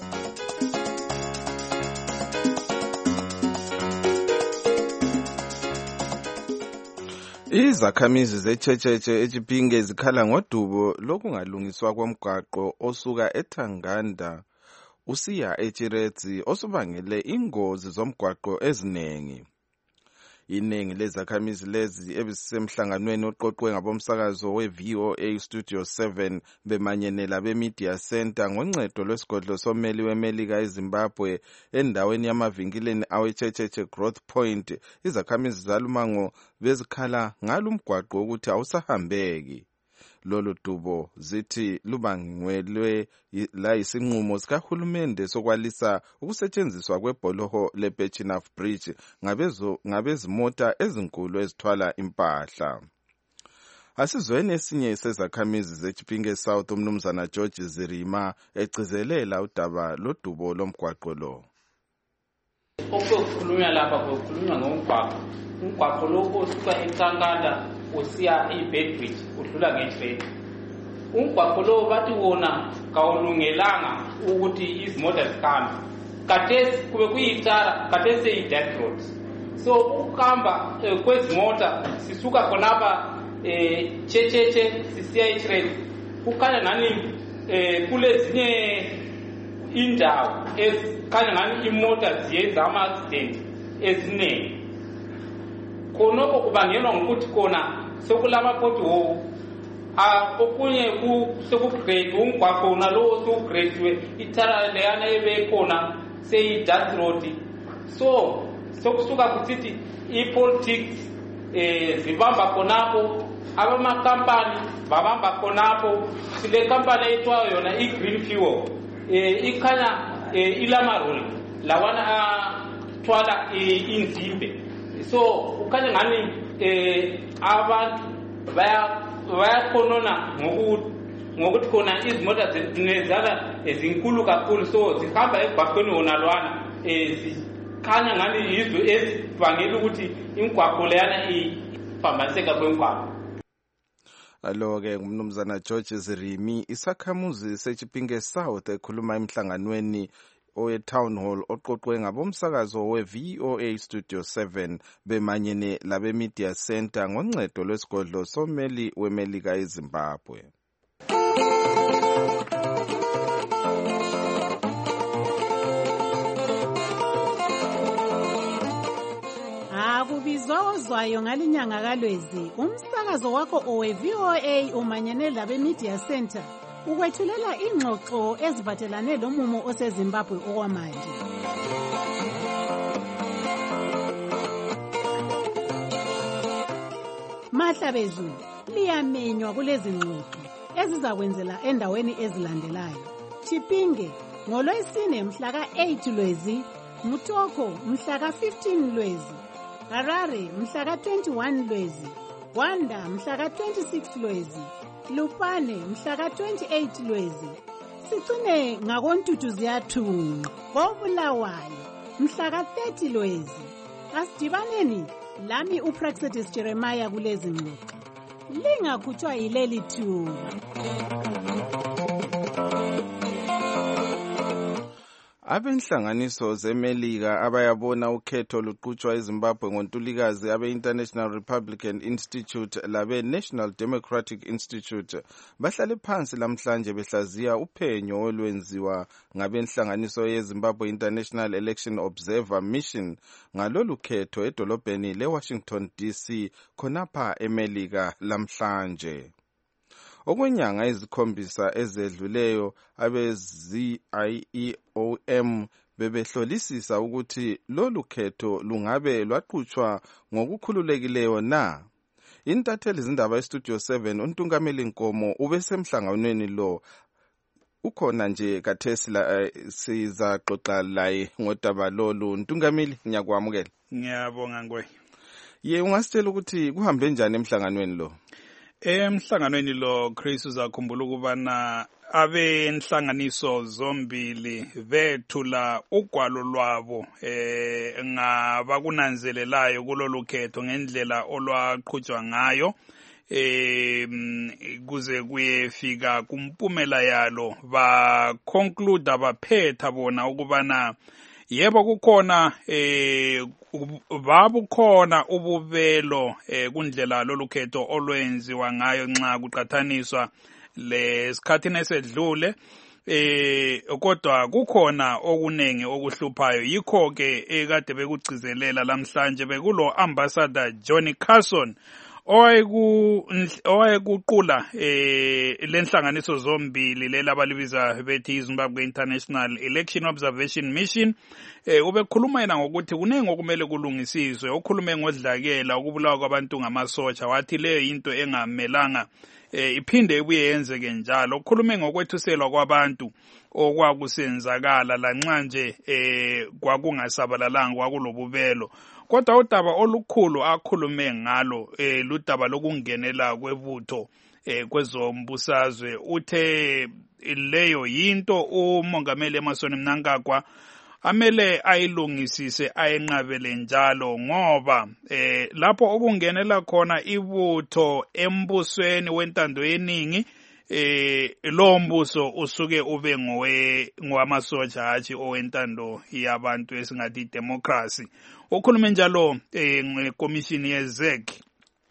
Izakhamizi zeChecheshe eChipinge zikhala ngodubo lokungalungiswa komgwaqo osuka eTanganda usiya eChiredzi osubangele ingozi zomgwaqo eziningi. Iningi lezakhamizi lezi ebisemhlanganweni oqoqwe ngabomsakazo we-V O A Studio seven bemanyenela be-Media Center ngoncedo lwesigodlo someli weMelika eZimbabwe endaweni yamavinkileni aweChecheshe Growth Point. Izakhamizi zalumango bezikhala ngalumgwaqo ukuthi awusahambeki. Lolu dubo zithi lubangwelwe la isinqumo sikahulumende sokwalisa ukusetshenziswa kwebholoho leBechenaf Bridge ngabezo ngabezimota ezinkulu ezithwala impahla. Asizweni esinye sezakhamizi zeChipinge South umnumzana George Zirima egcizelela udaba lodubo lomgwaqo lo. Okukhulunywa lapha kukhulunywa ngomgwaqo. Umgwaqo lo osuka eTanganda usiya eBedford udlula ngeTrade. Umgwaqo lo bathi wona kawulungelanga ukuthi izimota zikhambe. Khathesi kube kuyitara, khathesi yi-dirt road. So ukuhamba kwezimota sisuka khonapha eh Checheche sisiya eTrade. Kukhanya nani eh kulezinye indawo ezikhanya ngani imota ziyenza ama-accident eziningi. Khonoko kubangelwa ngokuthi khona sekulama-pothole okunye sekugrade umgwaqo nalowo sekugradiwe itara leyana ebekhona seyi-dust road. So sokusuka kusithi i-politics eh zibamba khonapho abamakampani babamba khonapho sile kampani ethiwa yona i-Green Fuel eh ikhanya eh ilamaroli lawana athwala inzimbe so ukhanya ngani eh abantu baya bayakhonona ngokuthi ngokuthi khona izimota zinezala ezinkulu kakhulu so zihamba ebhaqweni wona lwana ezikhanya ngani yizo ezibangela ukuthi imigwaqo leyana iphambaniseka kwemigwaqo. Alo-ke ngumnumzana George Zirimi, isakhamuzi seChipinge South ekhuluma emhlanganweni owe-Town Hall oqoqwe ngabomsakazo we-V O A Studio seven bemanyene labe-Media Center ngoncedo lwesigodlo sommeli weMelika eZimbabwe. Akubizwa ozwayo ngalinyanga kaLwezi umsakazo wakho owe-V O A umanyene labe-Media Center ukwethulela ingxoxo eziphathelane lomumo oseZimbabwe okwamanje. Mahlabezulu liyamenywa kulezi ngxoxo ezizakwenzela endaweni ezilandelayo. Chipinge ngolwesine mhla ka-eight Lwezi, Mutoko mhla ka-fifteen Lwezi, Harare mhla ka-twenty-one Lwezi, Wanda mhla ka-twenty-six Lwezi, Lupane mhla ka-twenty-eight Lwezi, Sicine ngakoNtutu ziyathunqa koBulawayo mhla ka-thirty Lwezi. Asidibaneni lami uPraxedis Jeremiah kulezi ngxoxo. Lingakhutshwa yileli thuba. Abenhlanganiso zeMelika abayabona ukhetho luqhutshwa eZimbabwe ngoNtulikazi abe-International Republican Institute labe-National Democratic Institute bahlale phansi lamhlanje behlaziya uphenyo olwenziwa ngabenhlanganiso yeZimbabwe International Election Observer Mission ngalolu khetho edolobheni leWashington D C khonapha eMelika lamhlanje. Okwenyanga ezikhombisa ezedluleyo abe-Z I E O M bebehlolisisa ukuthi lolu khetho lungabe lwaqhutshwa ngokukhululekileyo na. Intatheli zindaba eStudio seven uNtungameli Nkomo ubesemhlanganweni lo. Ukhona nje kathesi la sizaxoxa laye ngodaba lolu. Ntungameli ngiyakwamukela. Ngiyabonga ngwe. Ye ungasitshela ukuthi kuhambe njani emhlanganweni lo? Emhlanganweni lo Chris uzakhumbula ukubana abenhlanganiso zombili bethula ugwalo lwabo eh ngabakunanzelelayo kulolu khetho ngendlela olwaqhutshwa ngayo eh kuze kuyefika kumpumela yalo ba conclude abaphetha bona ukubana yebo kukhona eh babukhona ububelo eh kundlela lolukhetho olwenziwa ngayo nxa kuqathaniswa lesikhathini esedlule eh kodwa kukhona okunengi okuhluphayo yikho ke ekade bekugcizelela lamhlanje bekulo ambassador Johnny Carson owayeku owayekuqula eh lenhlanganiso zombili lelabalibiza bethi Zimbabwe International Election Observation Mission eh ubekhuluma yena ngokuthi kunenge okumele kulungisizwe okhulume ngodlakela ukubulawa kwabantu ngamasotsha wathi leyo into engamelanga eh iphinde ibuye yenzeke njalo okhulume ngokwethuselwa kwabantu okwakusenzakala lanxa nje eh kwakungasabalalanga kwakulobubelo. Kodwa udaba olukhulu akhulume ngalo eh ludaba lokungenela kwebutho eh kwezombusazwe uthe leyo yinto umongameli Emmerson Mnangagwa amele ayilungisise ayenqabele njalo ngoba eh lapho okungenela khona ibutho embusweni wentando yeningi eh lo mbuso usuke ube ngowe ngwamasotsha hathi owentando yabantu esingathi democracy. Ukhulume njalo eh commission yeZ E C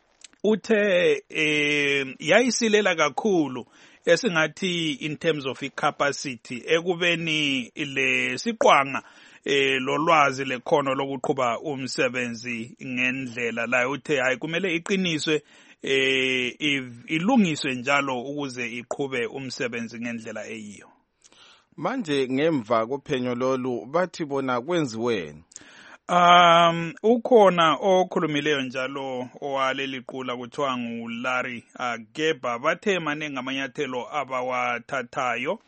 uthe eh yayisilela kakhulu esingathi in terms of capacity ekubeni le siqwanga eh lolwazi lekhono lokuqhuba umsebenzi ngendlela la uthe hayi kumele iqiniswe eh ilungiswe njalo ukuze iqhube umsebenzi ngendlela eyiyo. Manje ngemva kophenyo lolu bathi bona kwenziweni. Um ukhona okhulumileyo njalo owaleli qula kuthiwa nguLarry Geba bathe mane ngamanyathelo abawathathayo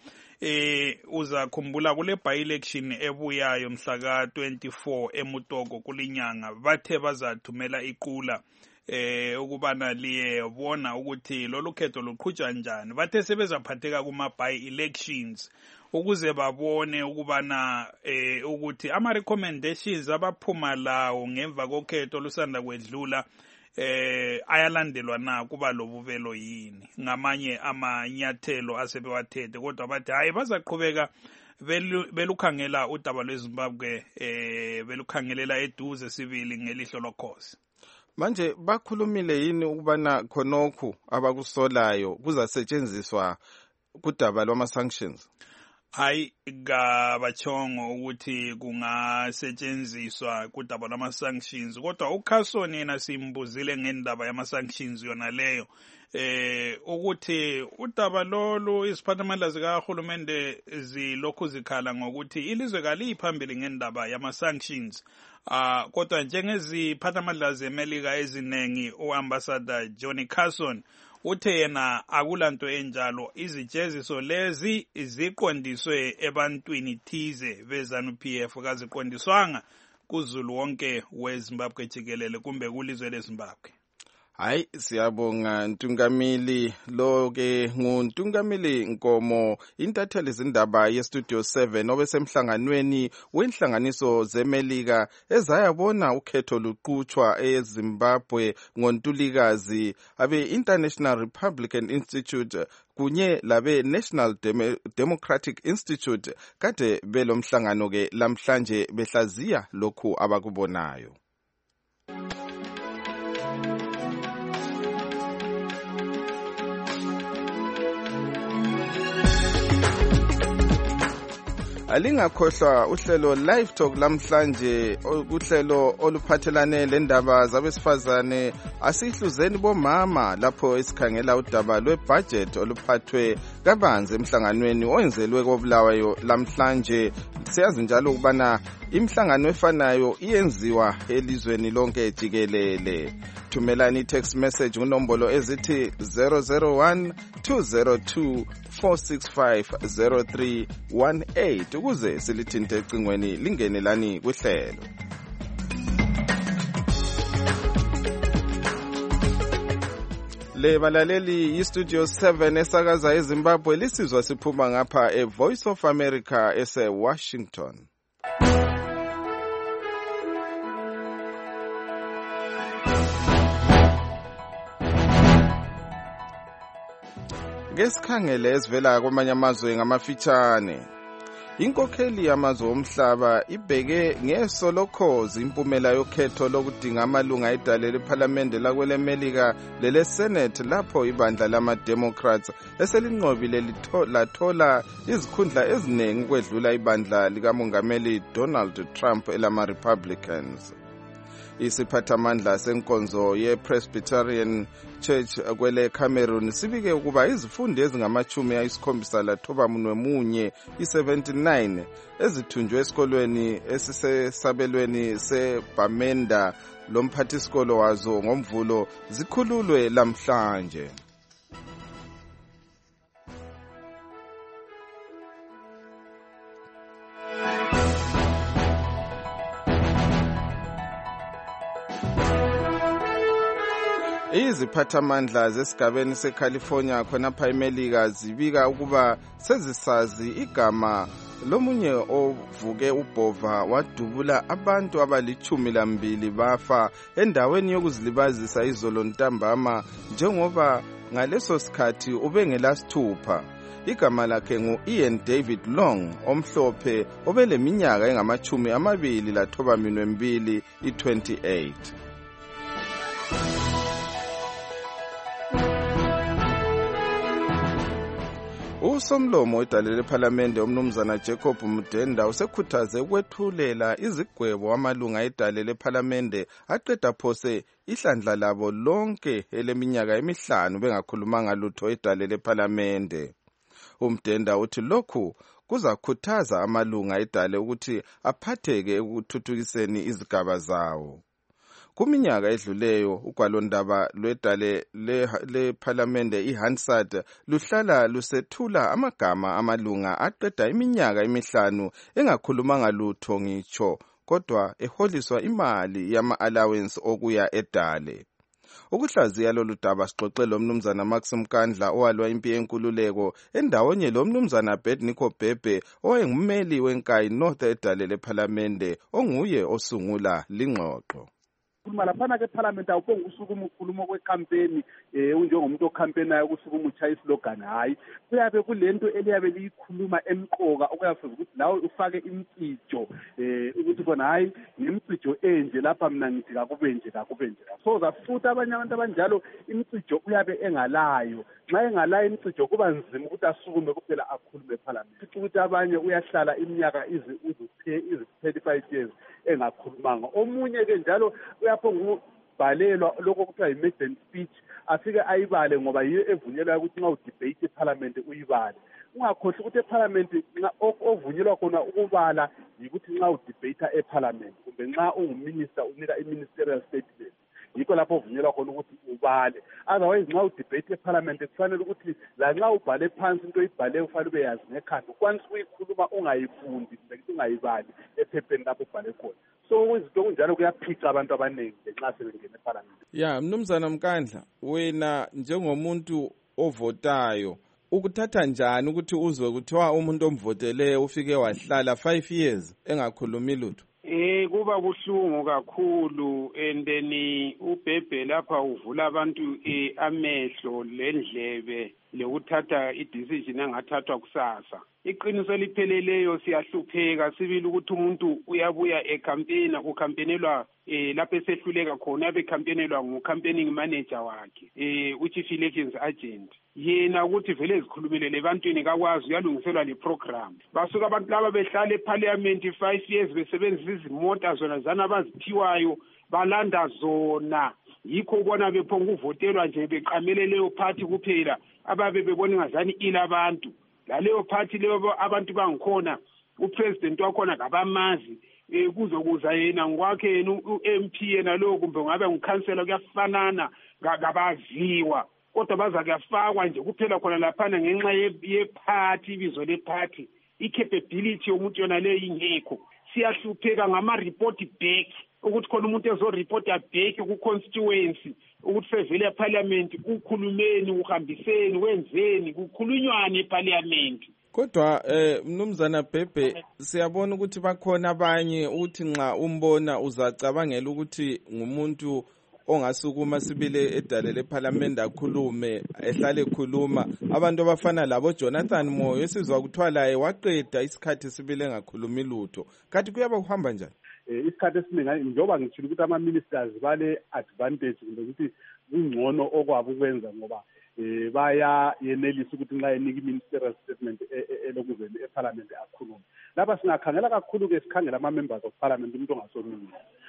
eh uzakhumbula kule by-election ebuyayo mhla ka twenty-four eMutoko kulinyanga bathe bazathumela iqula eh ukubana liyebona ukuthi lolu khetho luqhutshwa njani. Bathe sebezaphatheka kuma by-elections ukuze babone ukubana eh ukuthi ama recommendations abaphuma lawo ngemva kokhetho lusanda kwedlula eh ayalandelwa na kuba lobuvelo yini ngamanye amanyathelo asebewathethe. Kodwa bathi hayi bazaqhubeka belukhangela udaba lweZimbabwe eh belukhangelela eduze sibili ngelihlo lokhozi. Manje bakhulumile yini ukubana khonokhu abakusolayo kuzasetshenziswa kudaba lwama sanctions? Hayi kabachongo ukuthi kungasetshenziswa kudaba lwama sanctions, kodwa uCarson yena simbuzile ngendaba yama sanctions yona leyo eh ukuthi udaba lolu isiphathamandla zikahulumende zilokhu zikhala ngokuthi ilizwe kaliphambili ngendaba yama sanctions. Ah kodwa njengeziphathamandla zeMelika ezinengi uambassador Johnny Carson uthe yena akulanto enjalo, izijeziso lezi ziqondiswe ebantwini thize beZANU P F kaziqondiswanga kuzulu wonke weZimbabwe jikelele kumbe kulizwe leZimbabwe. Hayi siyabonga Ntungamili. Lo ke nguNtungamili Nkomo, intatheli zindaba yeStudio seven obesemhlanganweni wenhlanganiso zeMelika ezayabona ukhetho luqhutshwa eZimbabwe ngoNtulikazi abe International Republican Institute kunye labe National Dem Democratic Institute kade belomhlangano ke lamhlanje behlaziya lokhu abakubonayo. Alingakhohlwa uhlelo Live Talk lamhlanje, uhlelo oluphathelane lendaba zabesifazane asihluzeni bomama lapho isikhangela udaba lwebudget oluphathwe kabanzi emhlanganweni oyenzelwe koBulawayo lamhlanje. Siyazi njalo ukubana imhlangano efanayo iyenziwa elizweni lonke jikelele. Thumelani i-text message kunombolo ezithi zero zero one two zero two four six five zero three one eight ukuze silithinte ecingweni lingenelani kuhlelo. Le balaleli iStudio seven esakaza eZimbabwe lisizwa siphuma ngapha eVoice of America ese Washington. Ngesikhangele esivela kwamanye amazwe ngamafitshane. Inkokheli yamazwe omhlaba ibheke ngeso lokhozi impumela yokhetho lokudinga amalunga edale leParliament lakweleMelika lele Senate lapho ibandla lama Democrats eselinqobile lathola izikhundla eziningi kwedlula ibandla likamongameli Donald Trump elama Republicans. Isiphathamandla senkonzo ye-Presbyterian Church kwele Cameroon sibike ukuba izifundi ezingamachumi ayisikhombisa lathoba munwe munye i-seventy-nine ezithunjwe esikolweni esisesabelweni seBamenda lomphathisikolo wazo ngomvulo zikhululwe lamhlanje. Iziphathamandla zesigabeni seCalifornia khonapha eMelika zibika ukuba sezisazi igama lomunye ovuke ubhova wadubula abantu abalichumi lambili bafa endaweni yokuzilibazisa izolo ntambama njengoba ngaleso sikhathi ubengelasithupha. Igama lakhe ngu-Ian David Long omhlophe obeleminyaka engamachumi amabili lathoba minwe mbili i-twenty-eight. Usomlomo wedale leParliament omnumzana Jacob Mudenda usekhuthaze ukwethulela izigwebo amalunga edale leParliament aqeda phose ihlandla labo lonke eleminyaka emihlanu bengakhulumanga lutho edale leParliament. Umdenda uthi lokhu kuzakhuthaza amalunga edale ukuthi aphatheke ekuthuthukiseni izigaba zawo. kuminyaka edluleyo ugwalondaba lwedale lephalamende iHansard luhlala lusethula amagama amalunga aqeda iminyaka emihlanu engakhulumanga lutho ngitsho kodwa eholiswa imali yama-allowance okuya edale. Ukuhlaziya lolu daba sixoxe lo mnumzana Max Mkandla owalwa impi yenkululeko endawonye lo mnumzana Bednico Bhebhe owayengummeli wenkayi North edale lephalamende onguye osungula lingxoxo. Khuluma laphana ke parliament awubonga usukuma ukhuluma kwekampeni eh unjengomuntu ocampaignayo kusukuma uchaya islogan hayi kuyabe kulento eliyabe liyikhuluma emqoka okuyafuna ukuthi nawe ufake imcijo eh ukuthi khona hayi nemcijo enje lapha mina ngithi akube nje akube nje so zafuthi abanye abantu abanjalo imcijo uyabe engalayo nxa engalayo imcijo kuba nzima ukuthi asukume kuphela akhulume eparliament ukuthi abanye uyahlala iminyaka izi uziphe izi thirty-five years engakhulumanga omunye ke njalo uyaphonga ubhalelwa lokho kuthiwa yi-maiden speech afike ayibale ngoba yiyo evunyelwa ukuthi nxa udebate eparliament uyibale ungakhohlwa ukuthi eparliament ovunyelwa khona ukubala yikuthi nxa udebate eparliament kumbe nxa unguminister unika i-ministerial statement yikho lapho uvunyelwa khona ukuthi ubale otherwise nxa udebate eparliament kufanele ukuthi lanxa ubhale phansi into oyibhale ufanele ube yazi ngekhanda ukwanisa ukuyikhuluma ungayifundi kumbe ungayibali ephepheni lapho ubhale khona so izinto kunjalo kuyaphica abantu abaningi nxa sebengena eparliament. Ya mnumzana Mkandla wena njengomuntu ovotayo ukuthatha njani ukuthi uzwe kuthiwa umuntu omvotele ufike wahlala five years engakhulumi lutho? Eh kuba buhlungu kakhulu and then uBhebhe lapha uvula abantu amehlo lendlebe lekuthatha idecision engathathwa kusasa. Iqiniso lipheleleyo siyahlupheka sibili ukuthi umuntu uyabuya ecampaign ukampenelwa eh lapho esehluleka khona abe campaignelwa ngucampaigning manager wakhe eh uchief elections agent yena ukuthi vele ezikhulumele lebantwini kakwazi uyalungiselwa le program basuka abantu laba behlala eparliament five years besebenzisa izimota zona zana abazithiwayo balanda zona yikho ubona bephonga uvotelwa nje beqamele leyo party kuphela ababe bebona ngazani ilabantu laleyo party leyo abantu bangikhona upresident wakhona ngabamazi kuzokuza yena ngokwakhe yena u-M P yena lo kumbe ngabe ngikhansela kuyafanana ngabaziwa kodwa baza kuyafakwa nje kuphela khona laphana ngenxa ye-party ibizo le-party i-capability yomuntu yona leyo ingekho siyahlupheka ngama-report back ukuthi khona umuntu ezoripota back ku-constituency ukuthi sevele eparliament ukhulumeni uhambiseni wenzeni kukhulunywane eparliament. Kodwa eh mnumzana Bhebhe siyabona ukuthi bakhona abanye uthi nxa umbona uzacabangela ukuthi ngumuntu ongasukuma sibile edale leparliament akhulume ehlale khuluma abantu abafana labo Jonathan Moyo esizwa kuthiwa laye waqeda isikhathi sibile engakhulumi lutho kathi kuyaba kuhamba njani? Isikhathi esiningi njengoba ngitshilo ukuthi ama-ministers bale advantage kumbe ukuthi kungcono okwabo ukwenza ngoba eh baya yenelisa ukuthi nxa enika i-ministerial statement elokuzeni eparliament akhulume lapha singakhangela kakhulu ke sikhangela ama-members of parliament umuntu ongasomini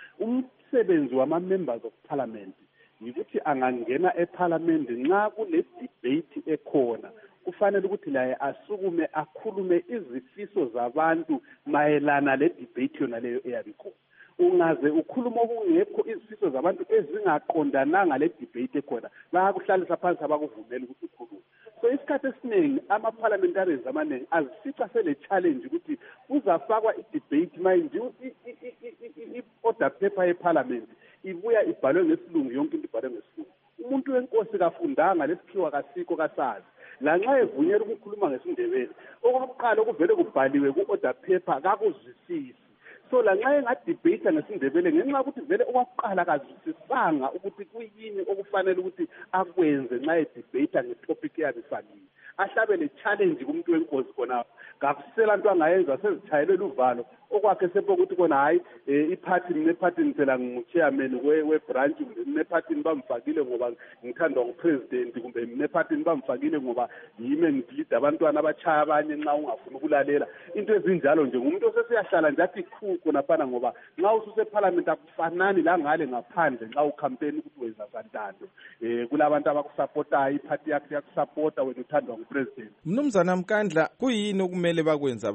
umsebenzi wama-members of parliament yikuthi angangena eparliament nxa kule debate ekhona kufanele ukuthi laye asukume akhulume izifiso zabantu mayelana le debate yona leyo eyabikho ungaze ukhuluma okungekho izifiso zabantu ezingaqondananga le debate ekhona bayakuhlalisa phansi abakuvumela ukuthi ukhulume so isikhathi esiningi ama-parliamentarians amaningi azifica sele challenge ukuthi uzafakwa i-debate manje i-order paper yeparliament ibuya ibhalwe ngesilungu yonke into ibhalwe ngesilungu umuntu wenkosi kafundanga lesikhiwa kasikho kasazi lanxa evunyelwa ukukhuluma ngesindebele okokuqala okuvele kubhaliwe ku-order paper kakuzwisisi so lanxa engadebate ngesindebele ngenxa ukuthi vele okokuqala kazwisisanga ukuthi kuyini okufanele ukuthi akwenze nxa edebate ngetopic eyabe ifakiwe ahlabele challenge kumuntu wenkosi khona ngakusela nto angayenza sezithayelela uvalo okwakhe sepho ukuthi kona hayi iphathi nephathi phela ngu-chairman we-branch nephathi bamfakile ngoba ngithandwa ngu-president kumbe nephathi bamfakile ngoba yime ngidilida abantwana abachaya abanye nxa ungafuni ukulalela into ezinjalo nje ngumuntu osesiyahlala nje athi khu khonaphana ngoba nxa ususeparliament akufanani la ngale ngaphandle nxa ucampaign ukuthi wenza santando um kulabantu abakusapotayo iphathi yakhe yakusapota wena uthandwa ngupresident. Mnumzana Mkandla kuyini okumele bakwenza abantu?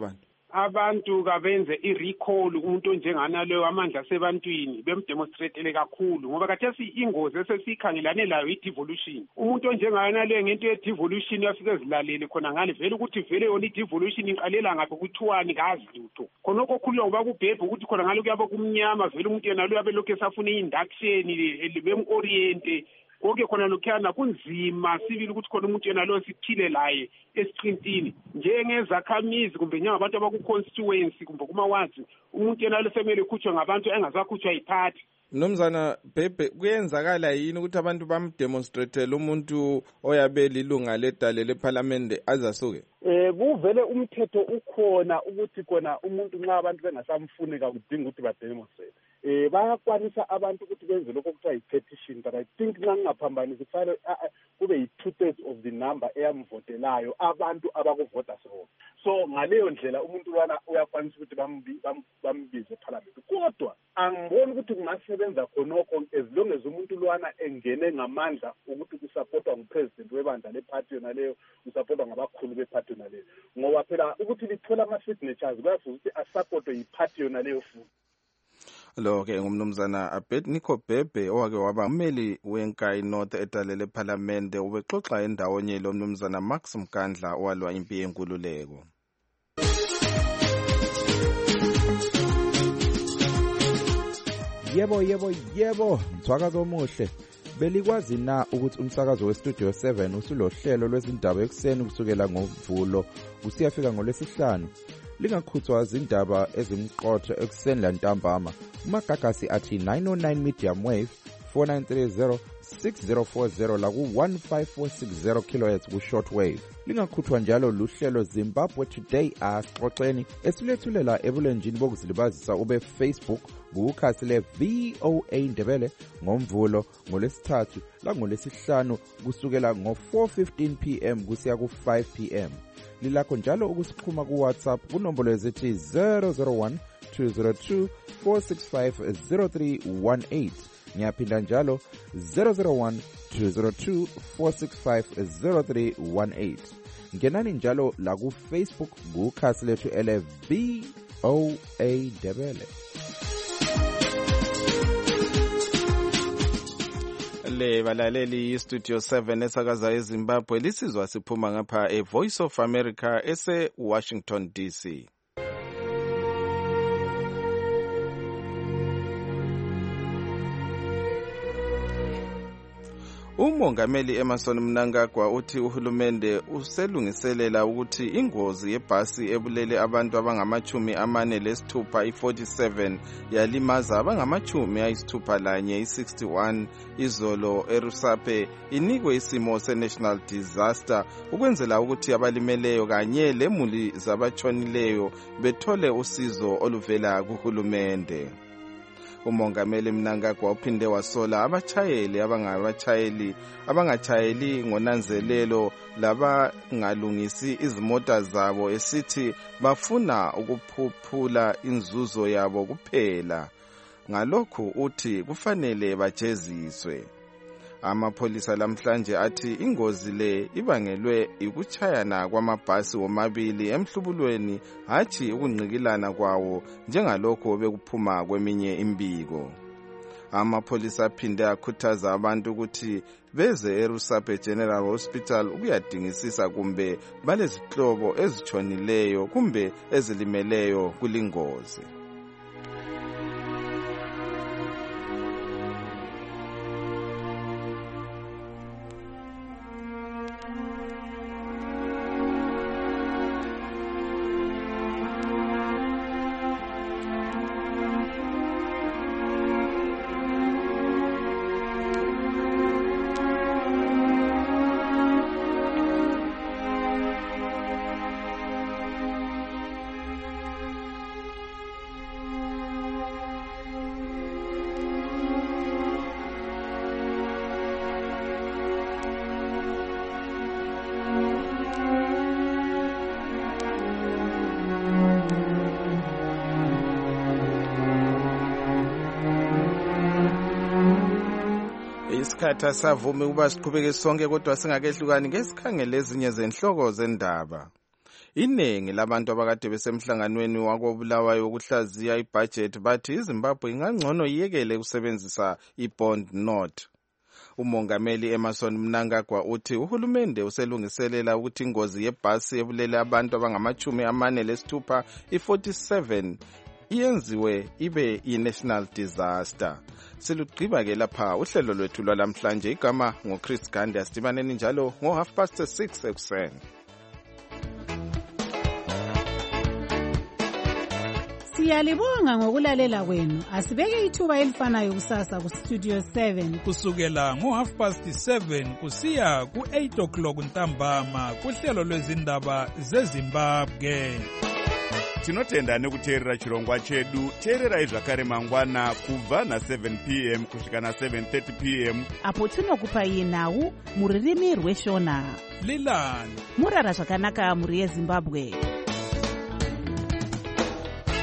abantu kabenze i-recall umuntu onjenganaloyo amandla asebantwini bemdemonstratele kakhulu ngoba khathesi ingozi esesiyikhangelane layo i-devolution. Umuntu onjenganaloyo ngento ye-devolution uyafike ezilalele khona ngale vele ukuthi vele yona i-devolution iqalela ngabe kuthiwani kazi lutho. Khonokho okhulunywa ngoba kubhebhe ukuthi khona ngalo kuyabe kumnyama vele umuntu yena lo yabe lokhu esafuna i-induction bem-oriente konke khona lokhuyana kunzima sibili ukuthi khona umuntu yena lo sithile laye esiprintini njengezakhamizi kumbe njengabantu abaku-constituency kumbe kuma-wards umuntu yena lo semele khutshwe ngabantu engazakhutshwa yiphathi. Mnumzana Bhebhe, kuyenzakala yini ukuthi abantu bamdemonstratele umuntu oyabe lilunga ledale lephalamende azasuke? Eh kuvele umthetho ukhona ukuthi khona umuntu nxa abantu bengasamfuni kakudinga ukuthi bademonstrate. Eh bayakwanisa abantu ukuthi benze lokho kuthiwa yi-petition, but I think nxa ngingaphambanisi kufanele kube yi-two-thirds of the number eyamvotelayo abantu abakuvota so. So ngaleyo ndlela umuntu lwana uyakwanisa ukuthi bambize ephalamende. Kodwa angiboni ukuthi kungasebenza khonokho as long as umuntu lwana engene ngamandla ukuthi kusupportwa ngupresident webandla lephathi yona leyo, usupportwa ngabakhulu bephathi yona leyo. Ngoba phela ukuthi lithola ama-signatures kuyafuze ukuthi asupportwe yiphathi yona leyo futhi. Lo-ke ngumnumzana Abednego Bhebhe owake waba ummeli wenkayi North edale lephalamende ubexoxa endawonye lo mnumzana Max Mkandla owalwa impi yenkululeko. Yebo yebo yebo mthwaka komuhle. Belikwazi na ukuthi umsakazo weStudio seven usulohlelo lwezindaba ekuseni kusukela ngoMvulo kusiyafika ngolwesihlanu. Lingakhuthwa izindaba ezimqotho ekuseni lantambama. Umagagasi athi nine oh nine medium wave four nine three zero six zero four zero la ku one five four six zero kilohertz ku short wave. Lingakhuthwa njalo luhlelo Zimbabwe Today asixoxeni esilethulela ebulenjini bokuzilibazisa ube Facebook kukhasi le V O A Ndebele ngoMvulo ngolesithathu la ngolesihlanu kusukela ngo four fifteen p m kusiya ku five p m. Lilakho njalo ukusikhuma ku WhatsApp kunombolo ezithi zero zero one two zero two four six five zero three one eight. Ngiyaphinda njalo zero zero one two zero two four six five zero three one eight. Ngenani njalo la ku Facebook kukhasi lethu ele V O A Ndebele. Le balaleli iStudio seven esakaza eZimbabwe lisizwa siphuma ngapha eVoice of America ese Washington D C. Umongameli Emerson Mnangagwa uthi uhulumende uselungiselela ukuthi ingozi yebhasi ebulele abantu abangamachumi amane lesithupha i-forty-seven yalimaza abangamachumi ayisithupha lanye i-sixty-one izolo eRusape inikwe isimo se-national disaster ukwenzela ukuthi abalimeleyo kanye lemuli zabatshonileyo bethole usizo oluvela kuhulumende. Umongameli Mnangagwa uphinde wasola abachayeli abangabachayeli abangachayeli ngonanzelelo labangalungisi izimota zabo esithi bafuna ukuphuphula inzuzo yabo kuphela. Ngalokhu uthi kufanele bajeziswe. Amapholisa lamhlanje athi ingozi le ibangelwe ukuchayana kwamabhasi womabili emhlubulweni hathi ukungqikilana kwawo njengalokho bekuphuma kweminye imbiko. Amapholisa aphinde akhuthaza abantu ukuthi beze eRusape General Hospital ukuyadingisisa kumbe balezihlobo ezitshonileyo kumbe ezilimeleyo kulingozi. Isikhathi asavumi ukuba siqhubeke sonke kodwa singakehlukani ngesikhangele ezinye zenhloko zendaba. Iningi labantu abakade besemhlanganweni wakobulawayo wokuhlaziya ibudget bathi iZimbabwe ingangcono iyekele ukusebenzisa ibond note. Umongameli Emerson Mnangagwa uthi uhulumende uselungiselela ukuthi ingozi yebhasi ebulele abantu abangamachumi amane lesithupha i-forty-seven iyenziwe ibe i-national disaster. Silugqiba ke lapha uhlelo lwethu lwalamhlanje. Igama ngoChris Gandhi, asidibaneni njalo ngo half past six ekuseni. Siyalibonga ngokulalela kwenu. Asibeke ithuba elifanayo kusasa ku Studio seven kusukela ngo half past seven kusiya ku eight o'clock ntambama kuhlelo lwezindaba zeZimbabwe. Tinotenda nekuteerera chirongwa chedu. Teererai zvakare mangwana kubva na seven p m kusvika na seven thirty p m apo tinokupai nhau muririmi rweshona. Lilani murara zvakanaka muri yeZimbabwe.